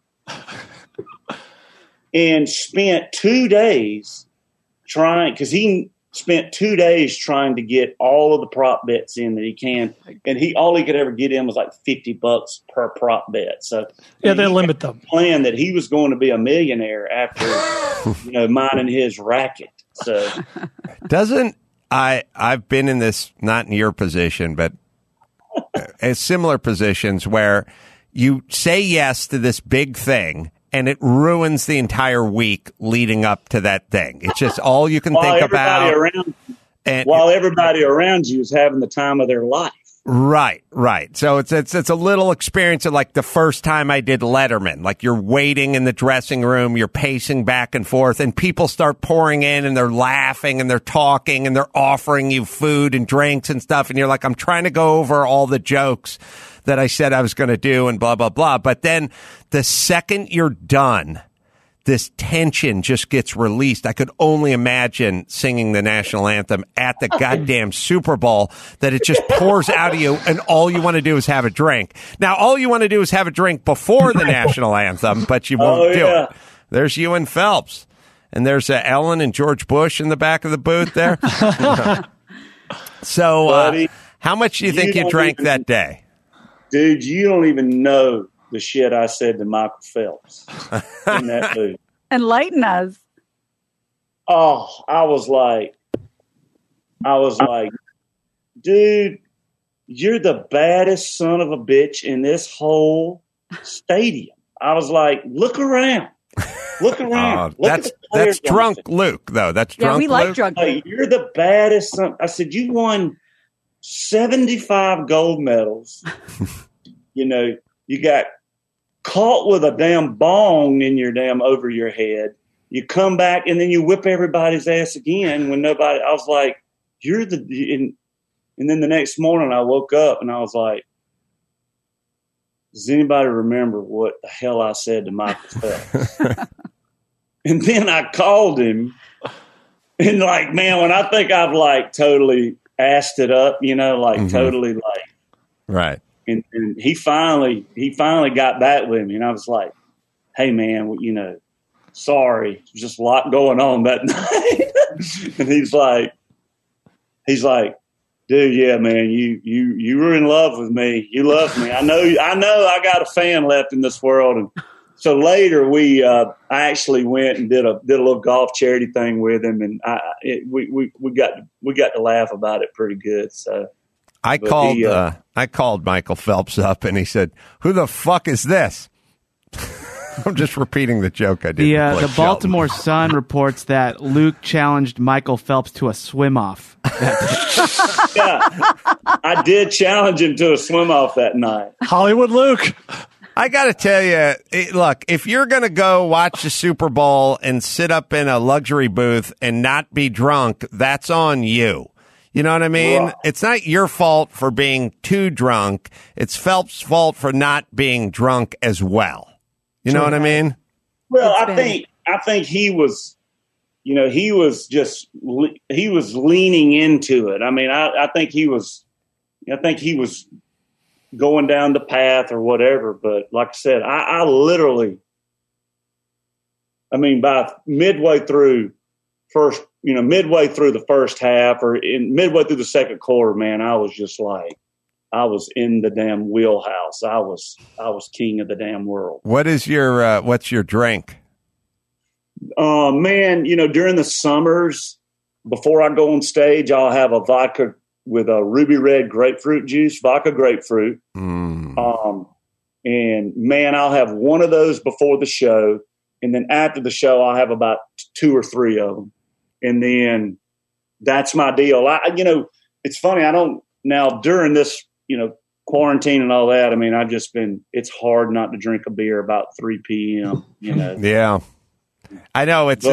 and spent 2 days trying, because he spent 2 days trying to get all of the prop bets in that he can, and all he could ever get in was like $50 per prop bet. So yeah, they limit them. Plan that he was going to be a millionaire after mining his racket. So I've been in this, not in your position, but similar positions where you say yes to this big thing and it ruins the entire week leading up to that thing. It's just all you can think about. While everybody around you is having the time of their life. Right. So it's a little experience of like the first time I did Letterman. Like you're waiting in the dressing room, you're pacing back and forth, and people start pouring in and they're laughing and they're talking and they're offering you food and drinks and stuff. And you're like, I'm trying to go over all the jokes that I said I was going to do and blah, blah, blah. But then the second you're done, this tension just gets released. I could only imagine singing the national anthem at the goddamn Super Bowl, that it just pours out of you and all you want to do is have a drink. Now, all you want to do is have a drink before the national anthem, but you won't do it. There's you and Phelps. And there's Ellen and George Bush in the back of the booth there. So Buddy, how much do you think you drank that day? Dude, you don't even know the shit I said to Michael Phelps in that booth. Enlighten us. Oh, I was like, dude, you're the baddest son of a bitch in this whole stadium. I was like, look around. Look around. That's drunk Luke, though. That's drunk Luke. Yeah, we like drunk Luke. You're the baddest son. I said, you won 75 gold medals. You got caught with a damn bong in your damn over your head. You come back and then you whip everybody's ass again when nobody. I was like, you're the. And then the next morning I woke up and I was like, does anybody remember what the hell I said to Michael Phelps? And then I called him and like, man, when I think I've like totally assed it up, totally like. Right. And he finally got back with me, and I was like, "Hey, man, sorry, there's just a lot going on that night." And he's like, "Dude, yeah, man, you were in love with me. You loved me. I know. I got a fan left in this world." And so later, I actually went and did a little golf charity thing with him, and we got to laugh about it pretty good. So. I called Michael Phelps up and he said, "Who the fuck is this?" I'm just repeating the joke I did. The Baltimore Sun reports that Luke challenged Michael Phelps to a swim off. Yeah, I did challenge him to a swim off that night. Hollywood Luke. I got to tell you, look, if you're going to go watch the Super Bowl and sit up in a luxury booth and not be drunk, that's on you. You know what I mean? Right. It's not your fault for being too drunk. It's Phelps' fault for not being drunk as well. You know what I mean? Well, I think he was, he was leaning into it. I mean, I think he was going down the path or whatever. But like I said, I literally, by midway through midway through the first half or midway through the second quarter, man, I was just like, in the damn wheelhouse. I was king of the damn world. What is your what's your drink? Man, during the summers, before I go on stage, I'll have a vodka with a ruby red grapefruit juice, vodka grapefruit. And man, I'll have one of those before the show. And then after the show, I'll have about 2 or 3 of them. And then that's my deal. It's funny. Now during this, quarantine and all that, I mean, it's hard not to drink a beer about 3 p.m., Yeah. I know it's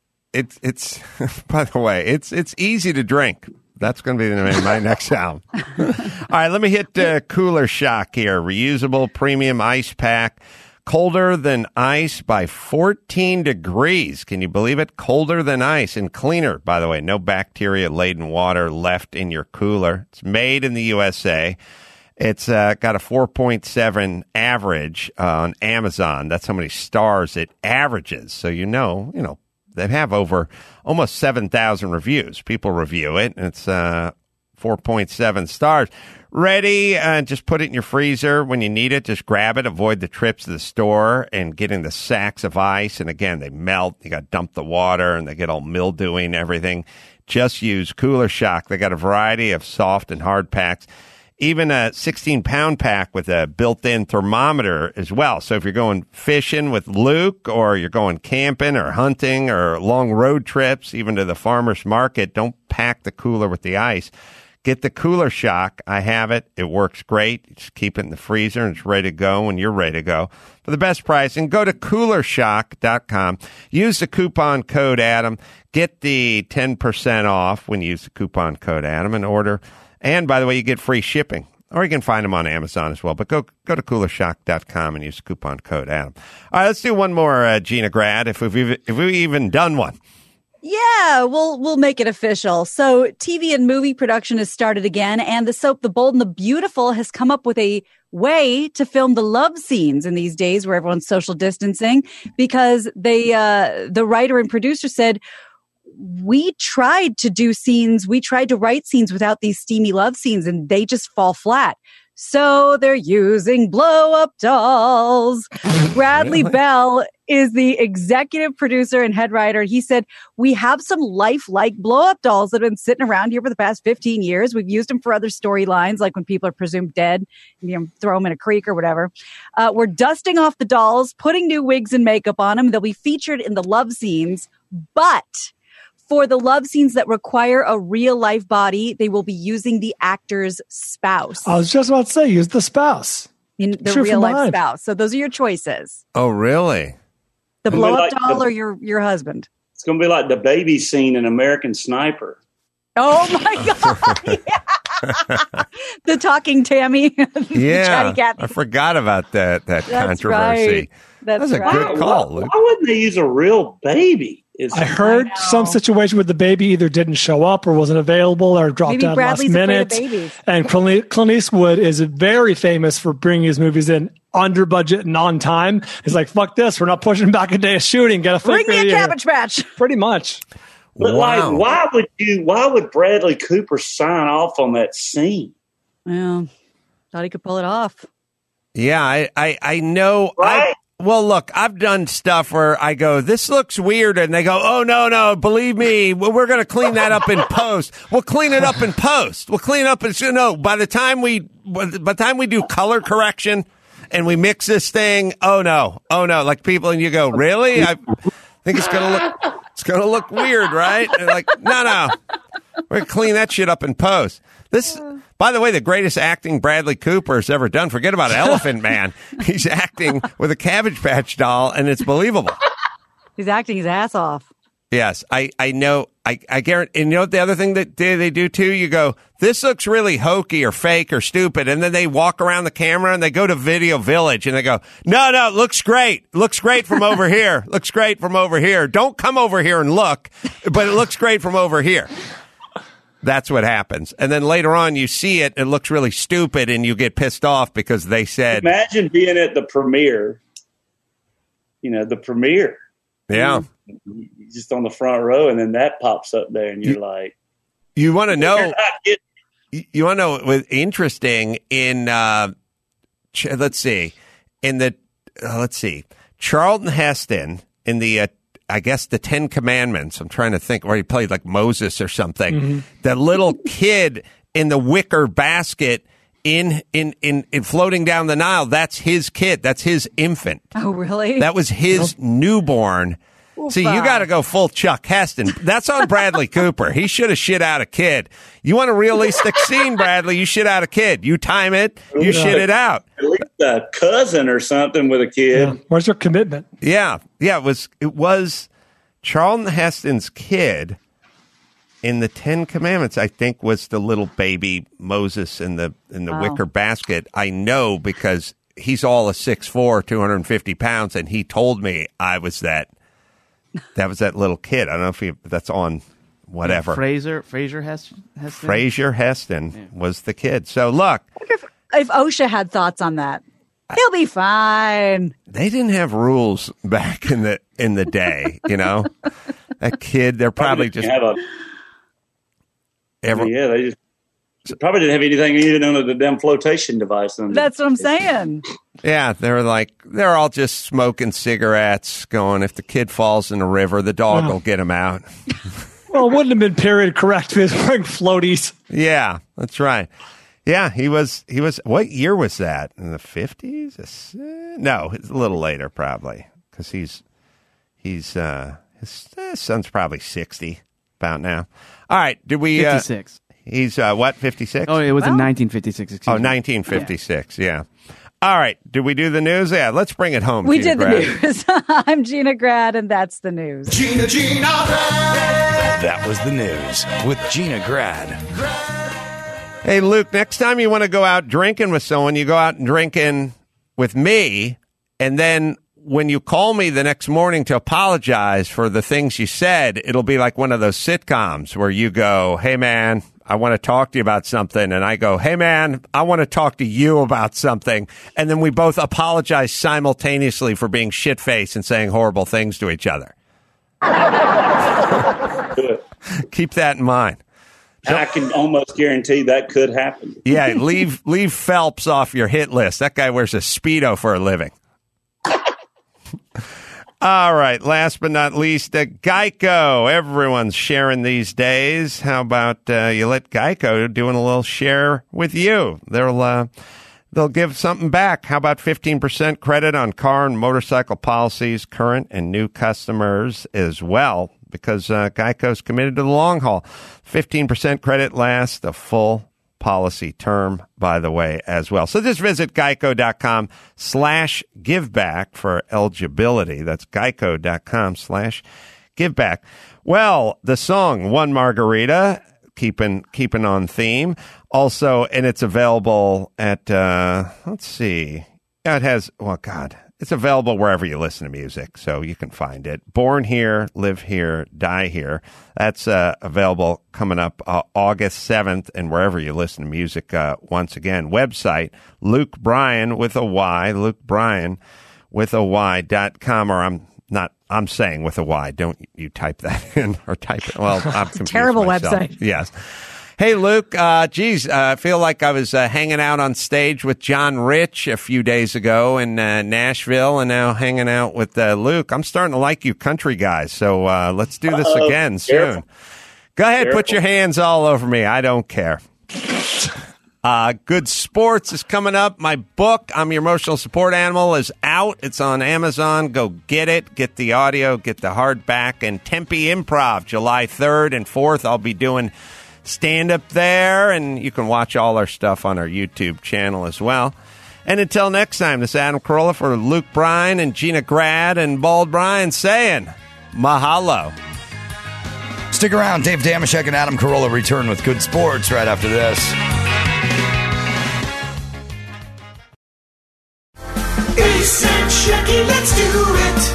by the way, it's easy to drink. That's going to be the name of my next album. All right, let me hit Cooler Shock here. Reusable premium ice pack. Colder than ice by 14 degrees. Can you believe it? Colder than ice and cleaner, by the way. No bacteria-laden water left in your cooler. It's made in the USA. It's got a 4.7 average on Amazon. That's how many stars it averages. So they have over almost 7,000 reviews. People review it, and it's 4.7 stars. Ready, just put it in your freezer when you need it. Just grab it. Avoid the trips to the store and getting the sacks of ice. And again, they melt. You got to dump the water, and they get all mildewy and everything. Just use Cooler Shock. They got a variety of soft and hard packs. Even a 16-pound pack with a built-in thermometer as well. So if you're going fishing with Luke, or you're going camping or hunting or long road trips, even to the farmer's market, don't pack the cooler with the ice. Get the Cooler Shock. I have it. It works great. You just keep it in the freezer, and it's ready to go when you're ready to go. For the best pricing, go to coolershock.com. Use the coupon code Adam. Get the 10% off when you use the coupon code Adam and order. And, by the way, you get free shipping. Or you can find them on Amazon as well. But go to coolershock.com and use the coupon code Adam. All right, let's do one more, Gina Grad, if we've even done one. Yeah, we'll make it official. So TV and movie production has started again, and the soap The Bold and the Beautiful has come up with a way to film the love scenes in these days where everyone's social distancing, because the writer and producer said, we tried to write scenes without these steamy love scenes, and they just fall flat. So they're using blow-up dolls. Bradley Bell is the executive producer and head writer. He said, we have some lifelike blow-up dolls that have been sitting around here for the past 15 years. We've used them for other storylines, like when people are presumed dead, throw them in a creek or whatever. We're dusting off the dolls, putting new wigs and makeup on them. They'll be featured in the love scenes, but for the love scenes that require a real-life body, they will be using the actor's spouse. I was just about to say, use the spouse. The real-life spouse. So those are your choices. Oh, really? The blow-up doll or your husband? It's going to be like the baby scene in American Sniper. Oh, my God. Yeah. The talking Tammy. Yeah, I forgot about that controversy. Right. That's a good call, Luke. Why wouldn't they use a real baby? I heard some situation where the baby either didn't show up or wasn't available or dropped out last minute. And Clint Eastwood is very famous for bringing his movies in under budget and on time. He's like, fuck this. We're not pushing back a day of shooting. Get a fake Bring me a Cabbage Patch. Pretty much. But why would Bradley Cooper sign off on that scene? Well, thought he could pull it off. Yeah, I know. Right? Well, look, I've done stuff where I go, this looks weird, and they go, oh, no, believe me, we're going to clean that up in post. We'll clean it up in post. We'll clean it up by the time we do color correction and we mix this thing, oh no, like people, and you go, really? I think it's going to look weird, right? And like, no, we're going to clean that shit up in post. This, by the way, the greatest acting Bradley Cooper has ever done. Forget about Elephant Man. He's acting with a Cabbage Patch doll, and it's believable. He's acting his ass off. Yes, I know. I guarantee. And you know what the other thing that they do too? You go, this looks really hokey or fake or stupid, and then they walk around the camera and they go to Video Village and they go, no, it looks great. Looks great from over here. Looks great from over here. Don't come over here and look, but it looks great from over here. That's what happens. And then later on, you see it, it looks really stupid, and you get pissed off because they said... Imagine being at the premiere. The premiere. Yeah. You're just on the front row, and then that pops up there, and you're like... You want to know... You want to know what was interesting in, let's see, Charlton Heston in the, I guess, the 10 Commandments. I'm trying to think where he played like Moses or something. Mm-hmm. The little kid in the wicker basket in floating down the Nile. That's his kid. That's his infant. Oh, really? That was his newborn. See, you got to go full Chuck Heston. That's on Bradley Cooper. He should have shit out a kid. You want a realistic scene, Bradley? You shit out a kid. You time it. You shit it out. At least a cousin or something with a kid. Yeah. Where's your commitment? Yeah. It was Charlton Heston's kid in the 10 Commandments. I think was the little baby Moses in the wicker basket. I know because he's all a 6'4", 250 pounds, and he told me I was that. That was that little kid. I don't know if that's on whatever. Fraser Heston? Fraser Heston was the kid. So look. If OSHA had thoughts on that, he'll be fine. They didn't have rules back in the day, you know? That kid, they're probably just. They just probably didn't have anything even under the damn flotation device. That's what I'm saying. Yeah, they're all just smoking cigarettes, going, if the kid falls in the river, the dog will get him out. Well, it wouldn't have been period correct if he was wearing floaties. Yeah, that's right. Yeah, he was. What year was that? In the 50s? No, it's a little later probably, because his son's probably 60 about now. All right, did we? 56. He's what, 56? Oh, it was in 1956. Oh, 1956, yeah. All right, did we do the news? Yeah, let's bring it home. We Gina did the Grad. news. I'm Gina Grad, and that's the news. Gina Grad. That was the news with Gina Grad. Hey, Luke, next time you want to go out drinking with someone, you go out and drinking with me, and then when you call me the next morning to apologize for the things you said, it'll be like one of those sitcoms where you go, hey, man, I want to talk to you about something. And I go, hey, man, I want to talk to you about something. And then we both apologize simultaneously for being shit-faced and saying horrible things to each other. Keep that in mind. I can almost guarantee that could happen. Yeah, leave Phelps off your hit list. That guy wears a Speedo for a living. All right, last but not least, Geico. Everyone's sharing these days. How about you let Geico doing a little share with you? They'll give something back. How about 15% credit on car and motorcycle policies, current and new customers as well, because Geico's committed to the long haul. 15% credit lasts the full policy term, by the way, as well. So just visit geico.com/giveback for eligibility. That's geico.com/giveback. Well, the song One Margarita, keeping on theme. Also, and it's available at, let's see. Yeah, it has, well, God, it's available wherever you listen to music, so you can find it. Born Here, Live Here, Die Here. That's available coming up August 7th, and wherever you listen to music, once again. Website, Luke Bryan with a Y, lukebryan.com, or I'm saying with a Y. Don't you type that in or type it. Well, I'm confused terrible myself. Website. Yes. Hey, Luke, I feel like I was hanging out on stage with John Rich a few days ago in Nashville, and now hanging out with Luke. I'm starting to like you country guys, so let's do this again soon. Go ahead, put your hands all over me. I don't care. Good Sports is coming up. My book, I'm Your Emotional Support Animal, is out. It's on Amazon. Go get it. Get the audio, get the hardback. And Tempe Improv, July 3rd and 4th. I'll be doing stand-up there, and you can watch all our stuff on our YouTube channel as well. And until next time, this is Adam Carolla for Luke Bryan and Gina Grad and Bald Bryan saying mahalo. Stick around. Dave Damashek and Adam Carolla return with Good Sports right after this. Ace and Shecky, let's do it.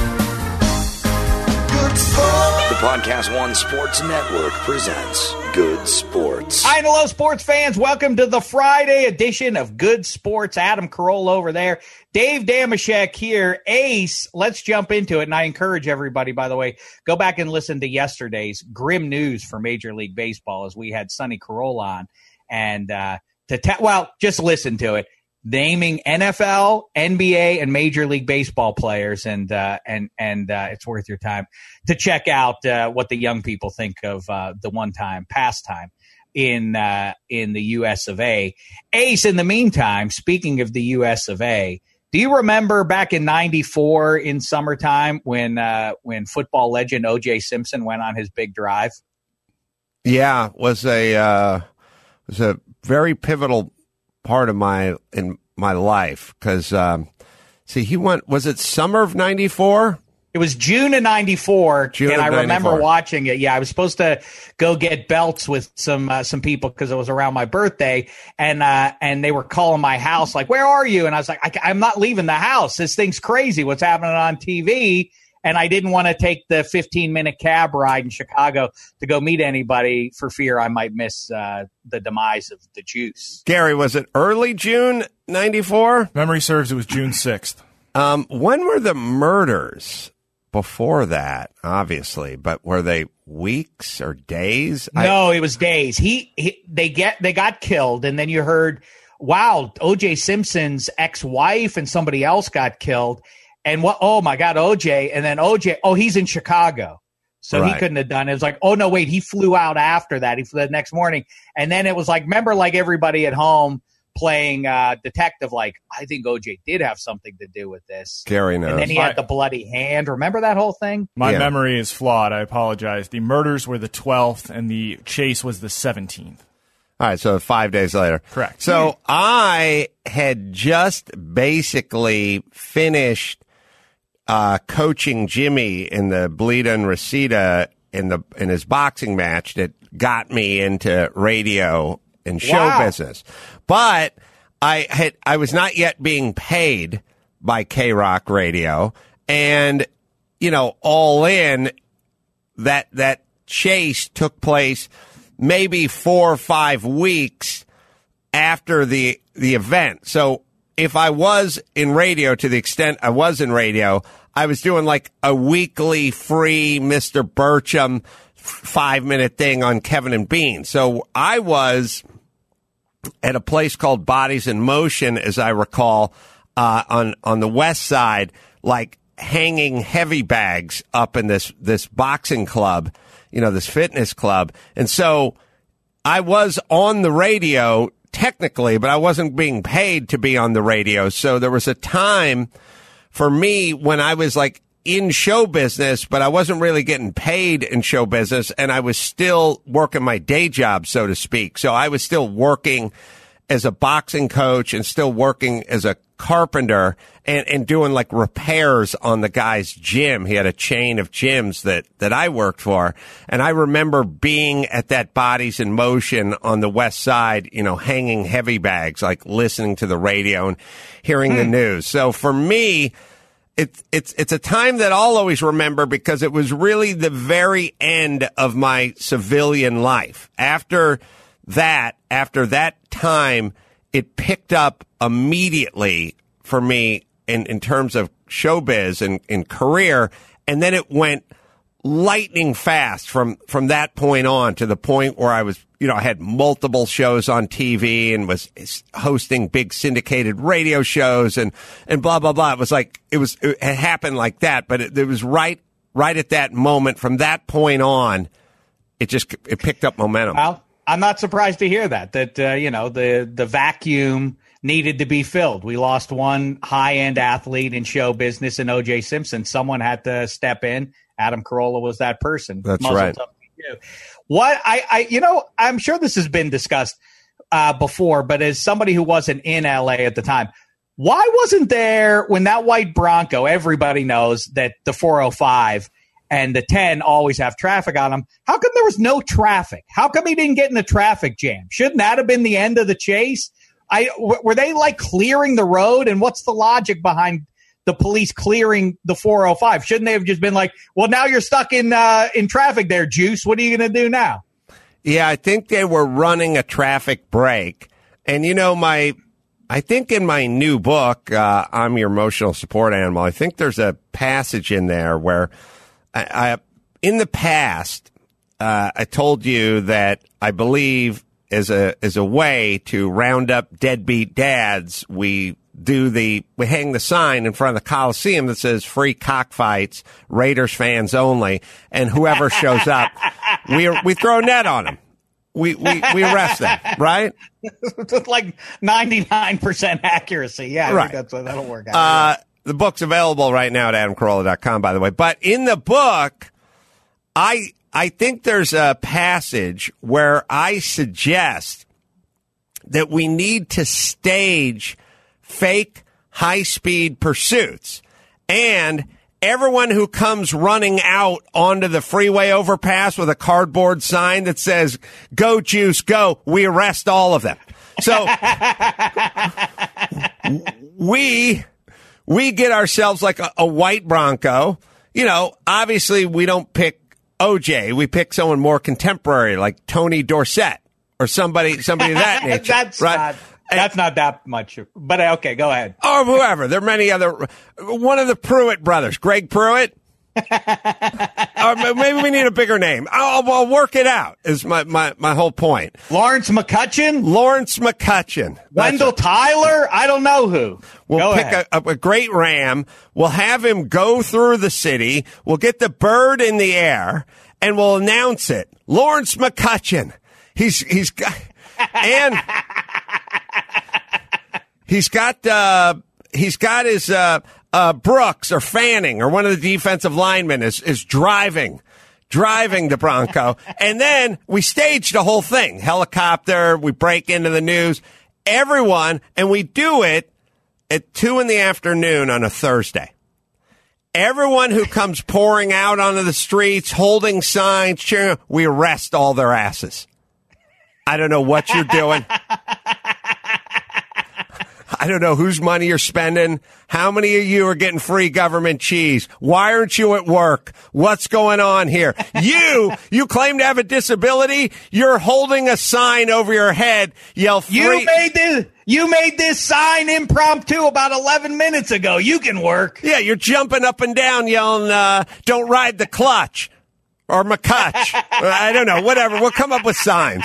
Good Sports. The Podcast One Sports Network presents Good Sports. Hi, hello, sports fans. Welcome to the Friday edition of Good Sports. Adam Carolla over there. Dave Damashek here. Ace, let's jump into it. And I encourage everybody, by the way, go back and listen to yesterday's grim news for Major League Baseball as we had Sonny Carolla on. and just listen to it. Naming NFL, NBA, and Major League Baseball players, and it's worth your time to check out what the young people think of the one-time pastime in the U.S. of A. Ace, in the meantime, speaking of the U.S. of A., do you remember back in '94 in summertime when football legend O.J. Simpson went on his big drive? Yeah, was a very pivotal part of my life because he went. Was it summer of '94? It was June of '94, and I remember watching it. Yeah, I was supposed to go get belts with some people because it was around my birthday, and they were calling my house like, "Where are you?" And I was like, "I'm not leaving the house. This thing's crazy. What's happening on TV?" And I didn't want to take the 15-minute cab ride in Chicago to go meet anybody for fear I might miss the demise of the Juice. Gary, was it early June '94? Memory serves, it was June 6th. When were the murders? Before that, obviously, but were they weeks or days? No, it was days. They got killed, and then you heard, wow, O.J. Simpson's ex-wife and somebody else got killed. And what? Oh my God, OJ! And then OJ, he's in Chicago, so right. He couldn't have done it. It was like, oh no, wait, he flew out after that. He flew the next morning, and then it was like, remember, like everybody at home playing detective, like I think OJ did have something to do with this. Gary knows. And then he had the bloody hand. Remember that whole thing? My memory is flawed. I apologize. The murders were the 12th, and the chase was the 17th. All right, so 5 days later. Correct. So I had just basically finished coaching Jimmy in the Bleeda and Reseda in his boxing match that got me into radio and show business. But I was not yet being paid by K-Rock Radio, and all in that chase took place maybe 4 or 5 weeks after the event. So if I was in radio, to the extent I was in radio, I was doing like a weekly free Mr. Burcham 5-minute thing on Kevin and Bean. So I was at a place called Bodies in Motion, as I recall, on the west side, like hanging heavy bags up in this boxing club, this fitness club. And so I was on the radio technically, but I wasn't being paid to be on the radio. So there was a time for me when I was like in show business, but I wasn't really getting paid in show business, and I was still working my day job, so to speak. So I was still working as a boxing coach and still working as a carpenter and doing like repairs on the guy's gym. He had a chain of gyms that I worked for. And I remember being at that Bodies in Motion on the west side, hanging heavy bags, like listening to the radio and hearing the news. So for me, it's a time that I'll always remember because it was really the very end of my civilian life. After that time, it picked up immediately for me in terms of showbiz and in career. And then it went lightning fast from that point on to the point where I was, I had multiple shows on TV and was hosting big syndicated radio shows and blah, blah, blah. It was like, it had happened like that, but it was right at that moment. From that point on, it picked up momentum. Well, I'm not surprised to hear that the vacuum needed to be filled. We lost one high-end athlete in show business in O.J. Simpson. Someone had to step in. Adam Carolla was that person. That's right. What I'm sure this has been discussed before, but as somebody who wasn't in L.A. at the time, why wasn't there, when that white Bronco, everybody knows that the 405 and the 10 always have traffic on them, how come there was no traffic? How come he didn't get in a traffic jam? Shouldn't that have been the end of the chase? Were they like clearing the road? And what's the logic behind the police clearing the 405? Shouldn't they have just been like, well, now you're stuck in traffic there, Juice. What are you going to do now? Yeah, I think they were running a traffic break. And, I think in my new book, I'm Your Emotional Support Animal, I think there's a passage in there where I in the past, I told you that I believe as a way to round up deadbeat dads, we hang the sign in front of the Coliseum that says free cockfights, Raiders fans only, and whoever shows up, we throw a net on them. We arrest them, right? With like 99% accuracy. Yeah, right. I think that'll work out. The book's available right now at adamcarolla.com, by the way. But in the book, I think there's a passage where I suggest that we need to stage fake high-speed pursuits. And everyone who comes running out onto the freeway overpass with a cardboard sign that says, "Go Juice, go," we arrest all of them. So we get ourselves like a white Bronco. You know, obviously we don't pick OJ. We pick someone more contemporary like Tony Dorsett or somebody of that nature. That's not that much. But okay, go ahead. Or whoever. There are many other. One of the Pruitt brothers, Greg Pruitt. Or maybe we need a bigger name. I'll work it out, is my whole point. Lawrence McCutcheon? Lawrence McCutcheon. Wendell Tyler? I don't know who. We'll pick a great ram. We'll have him go through the city. We'll get the bird in the air, and we'll announce it. Lawrence McCutcheon. He's got his Brooks or Fanning or one of the defensive linemen is driving the Bronco. And then we stage the whole thing. Helicopter, we break into the news, everyone, and we do it at 2 p.m. on a Thursday. Everyone who comes pouring out onto the streets, holding signs, cheering, we arrest all their asses. I don't know what you're doing. I don't know whose money you're spending. How many of you are getting free government cheese? Why aren't you at work? What's going on here? You claim to have a disability. You're holding a sign over your head. Yell free. You made this sign impromptu about 11 minutes ago. You can work. Yeah, you're jumping up and down yelling, don't ride the clutch or McCutch. I don't know, whatever. We'll come up with signs.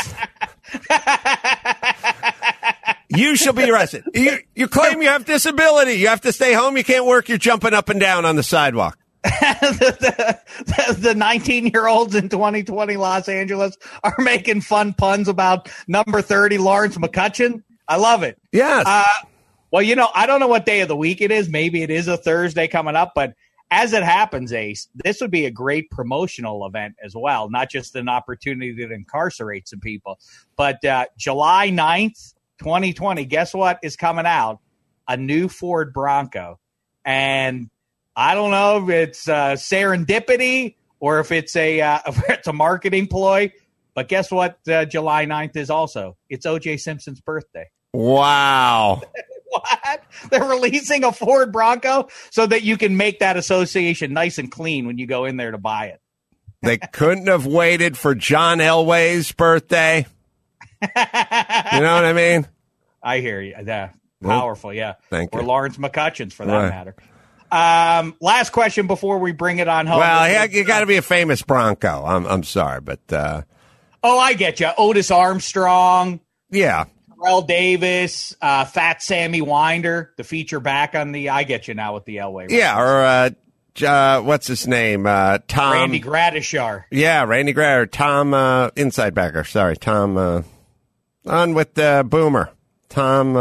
You shall be arrested. You claim you have disability. You have to stay home. You can't work. You're jumping up and down on the sidewalk. The 19-year-olds in 2020 Los Angeles are making fun puns about number 30, Lawrence McCutcheon. I love it. Yes. Well, you know, I don't know what day of the week it is. Maybe it is a Thursday coming up, but as it happens, Ace, this would be a great promotional event as well, not just an opportunity to incarcerate some people. But July 9th, 2020, guess what is coming out? A new Ford Bronco. And I don't know if it's serendipity or if it's a marketing ploy, but guess what July 9th is also? It's O.J. Simpson's birthday. Wow. What? They're releasing a Ford Bronco so that you can make that association nice and clean when you go in there to buy it. They couldn't have waited for John Elway's birthday. You know what I mean? I hear you. Yeah. Powerful, yeah. Thank you. Or Lawrence McCutcheon's for that matter. Last question before we bring it on home. Well, you got to be a famous Bronco. I'm sorry, but oh, I get you. Otis Armstrong. Yeah. Terrell Davis, Fat Sammy Winder, the feature back on the. I get you now with the Elway. Yeah, or what's his name? Tom Randy Gradishar. Yeah, Randy Gradishar. Tom inside backer. Sorry, Tom. On with Boomer. Tom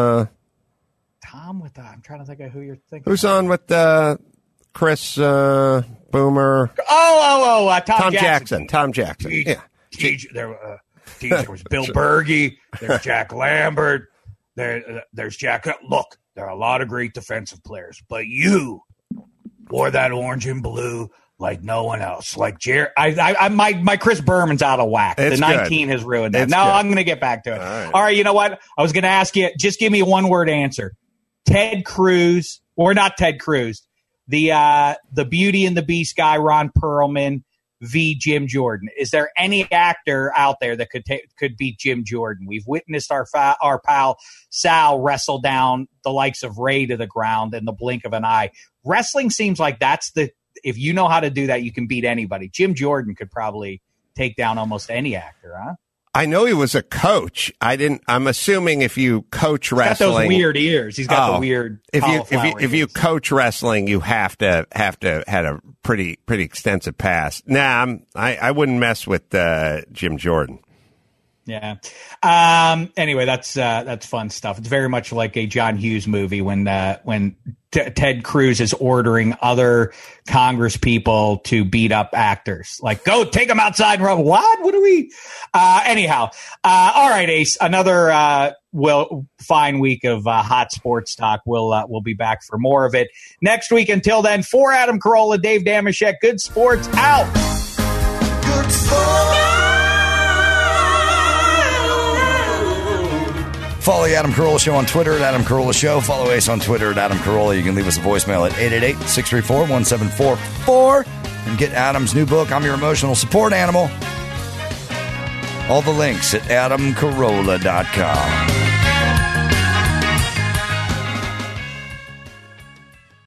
with the. I'm trying to think of who you're thinking. Who's on with Chris Boomer? Tom Jackson. Tom Jackson. Yeah. There was Bill Berge. There's Jack Lambert. There's Jack. Look, there are a lot of great defensive players, but you wore that orange and blue like no one else. Like Jerry, my Chris Berman's out of whack. It's the 19 good. has ruined that. It's Now good. I'm going to get back to it. All right, you know what? I was going to ask you. Just give me a one-word answer. Ted Cruz, or not Ted Cruz. The Beauty and the Beast guy, Ron Perlman. V. Jim Jordan. Is there any actor out there that could beat Jim Jordan? We've witnessed our pal Sal wrestle down the likes of Ray to the ground in the blink of an eye. Wrestling seems like if you know how to do that, you can beat anybody. Jim Jordan could probably take down almost any actor, huh? I know he was a coach. I'm assuming if you coach wrestling, got those weird ears. He's got the weird. If you coach wrestling, you have to had a pretty extensive past. Nah, I wouldn't mess with Jim Jordan. Yeah. Anyway, that's fun stuff. It's very much like a John Hughes movie when Ted Cruz is ordering other Congress people to beat up actors. Like, go take them outside and rub. What do we? Anyhow. All right, Ace. Another fine week of hot sports talk. We'll be back for more of it next week. Until then, for Adam Carolla, Dave Damashek, good sports out. Good sports. Follow the Adam Carolla Show on Twitter at Adam Carolla Show. Follow Ace on Twitter at Adam Carolla. You can leave us a voicemail at 888-634-1744 and get Adam's new book, I'm Your Emotional Support Animal. All the links at adamcarolla.com.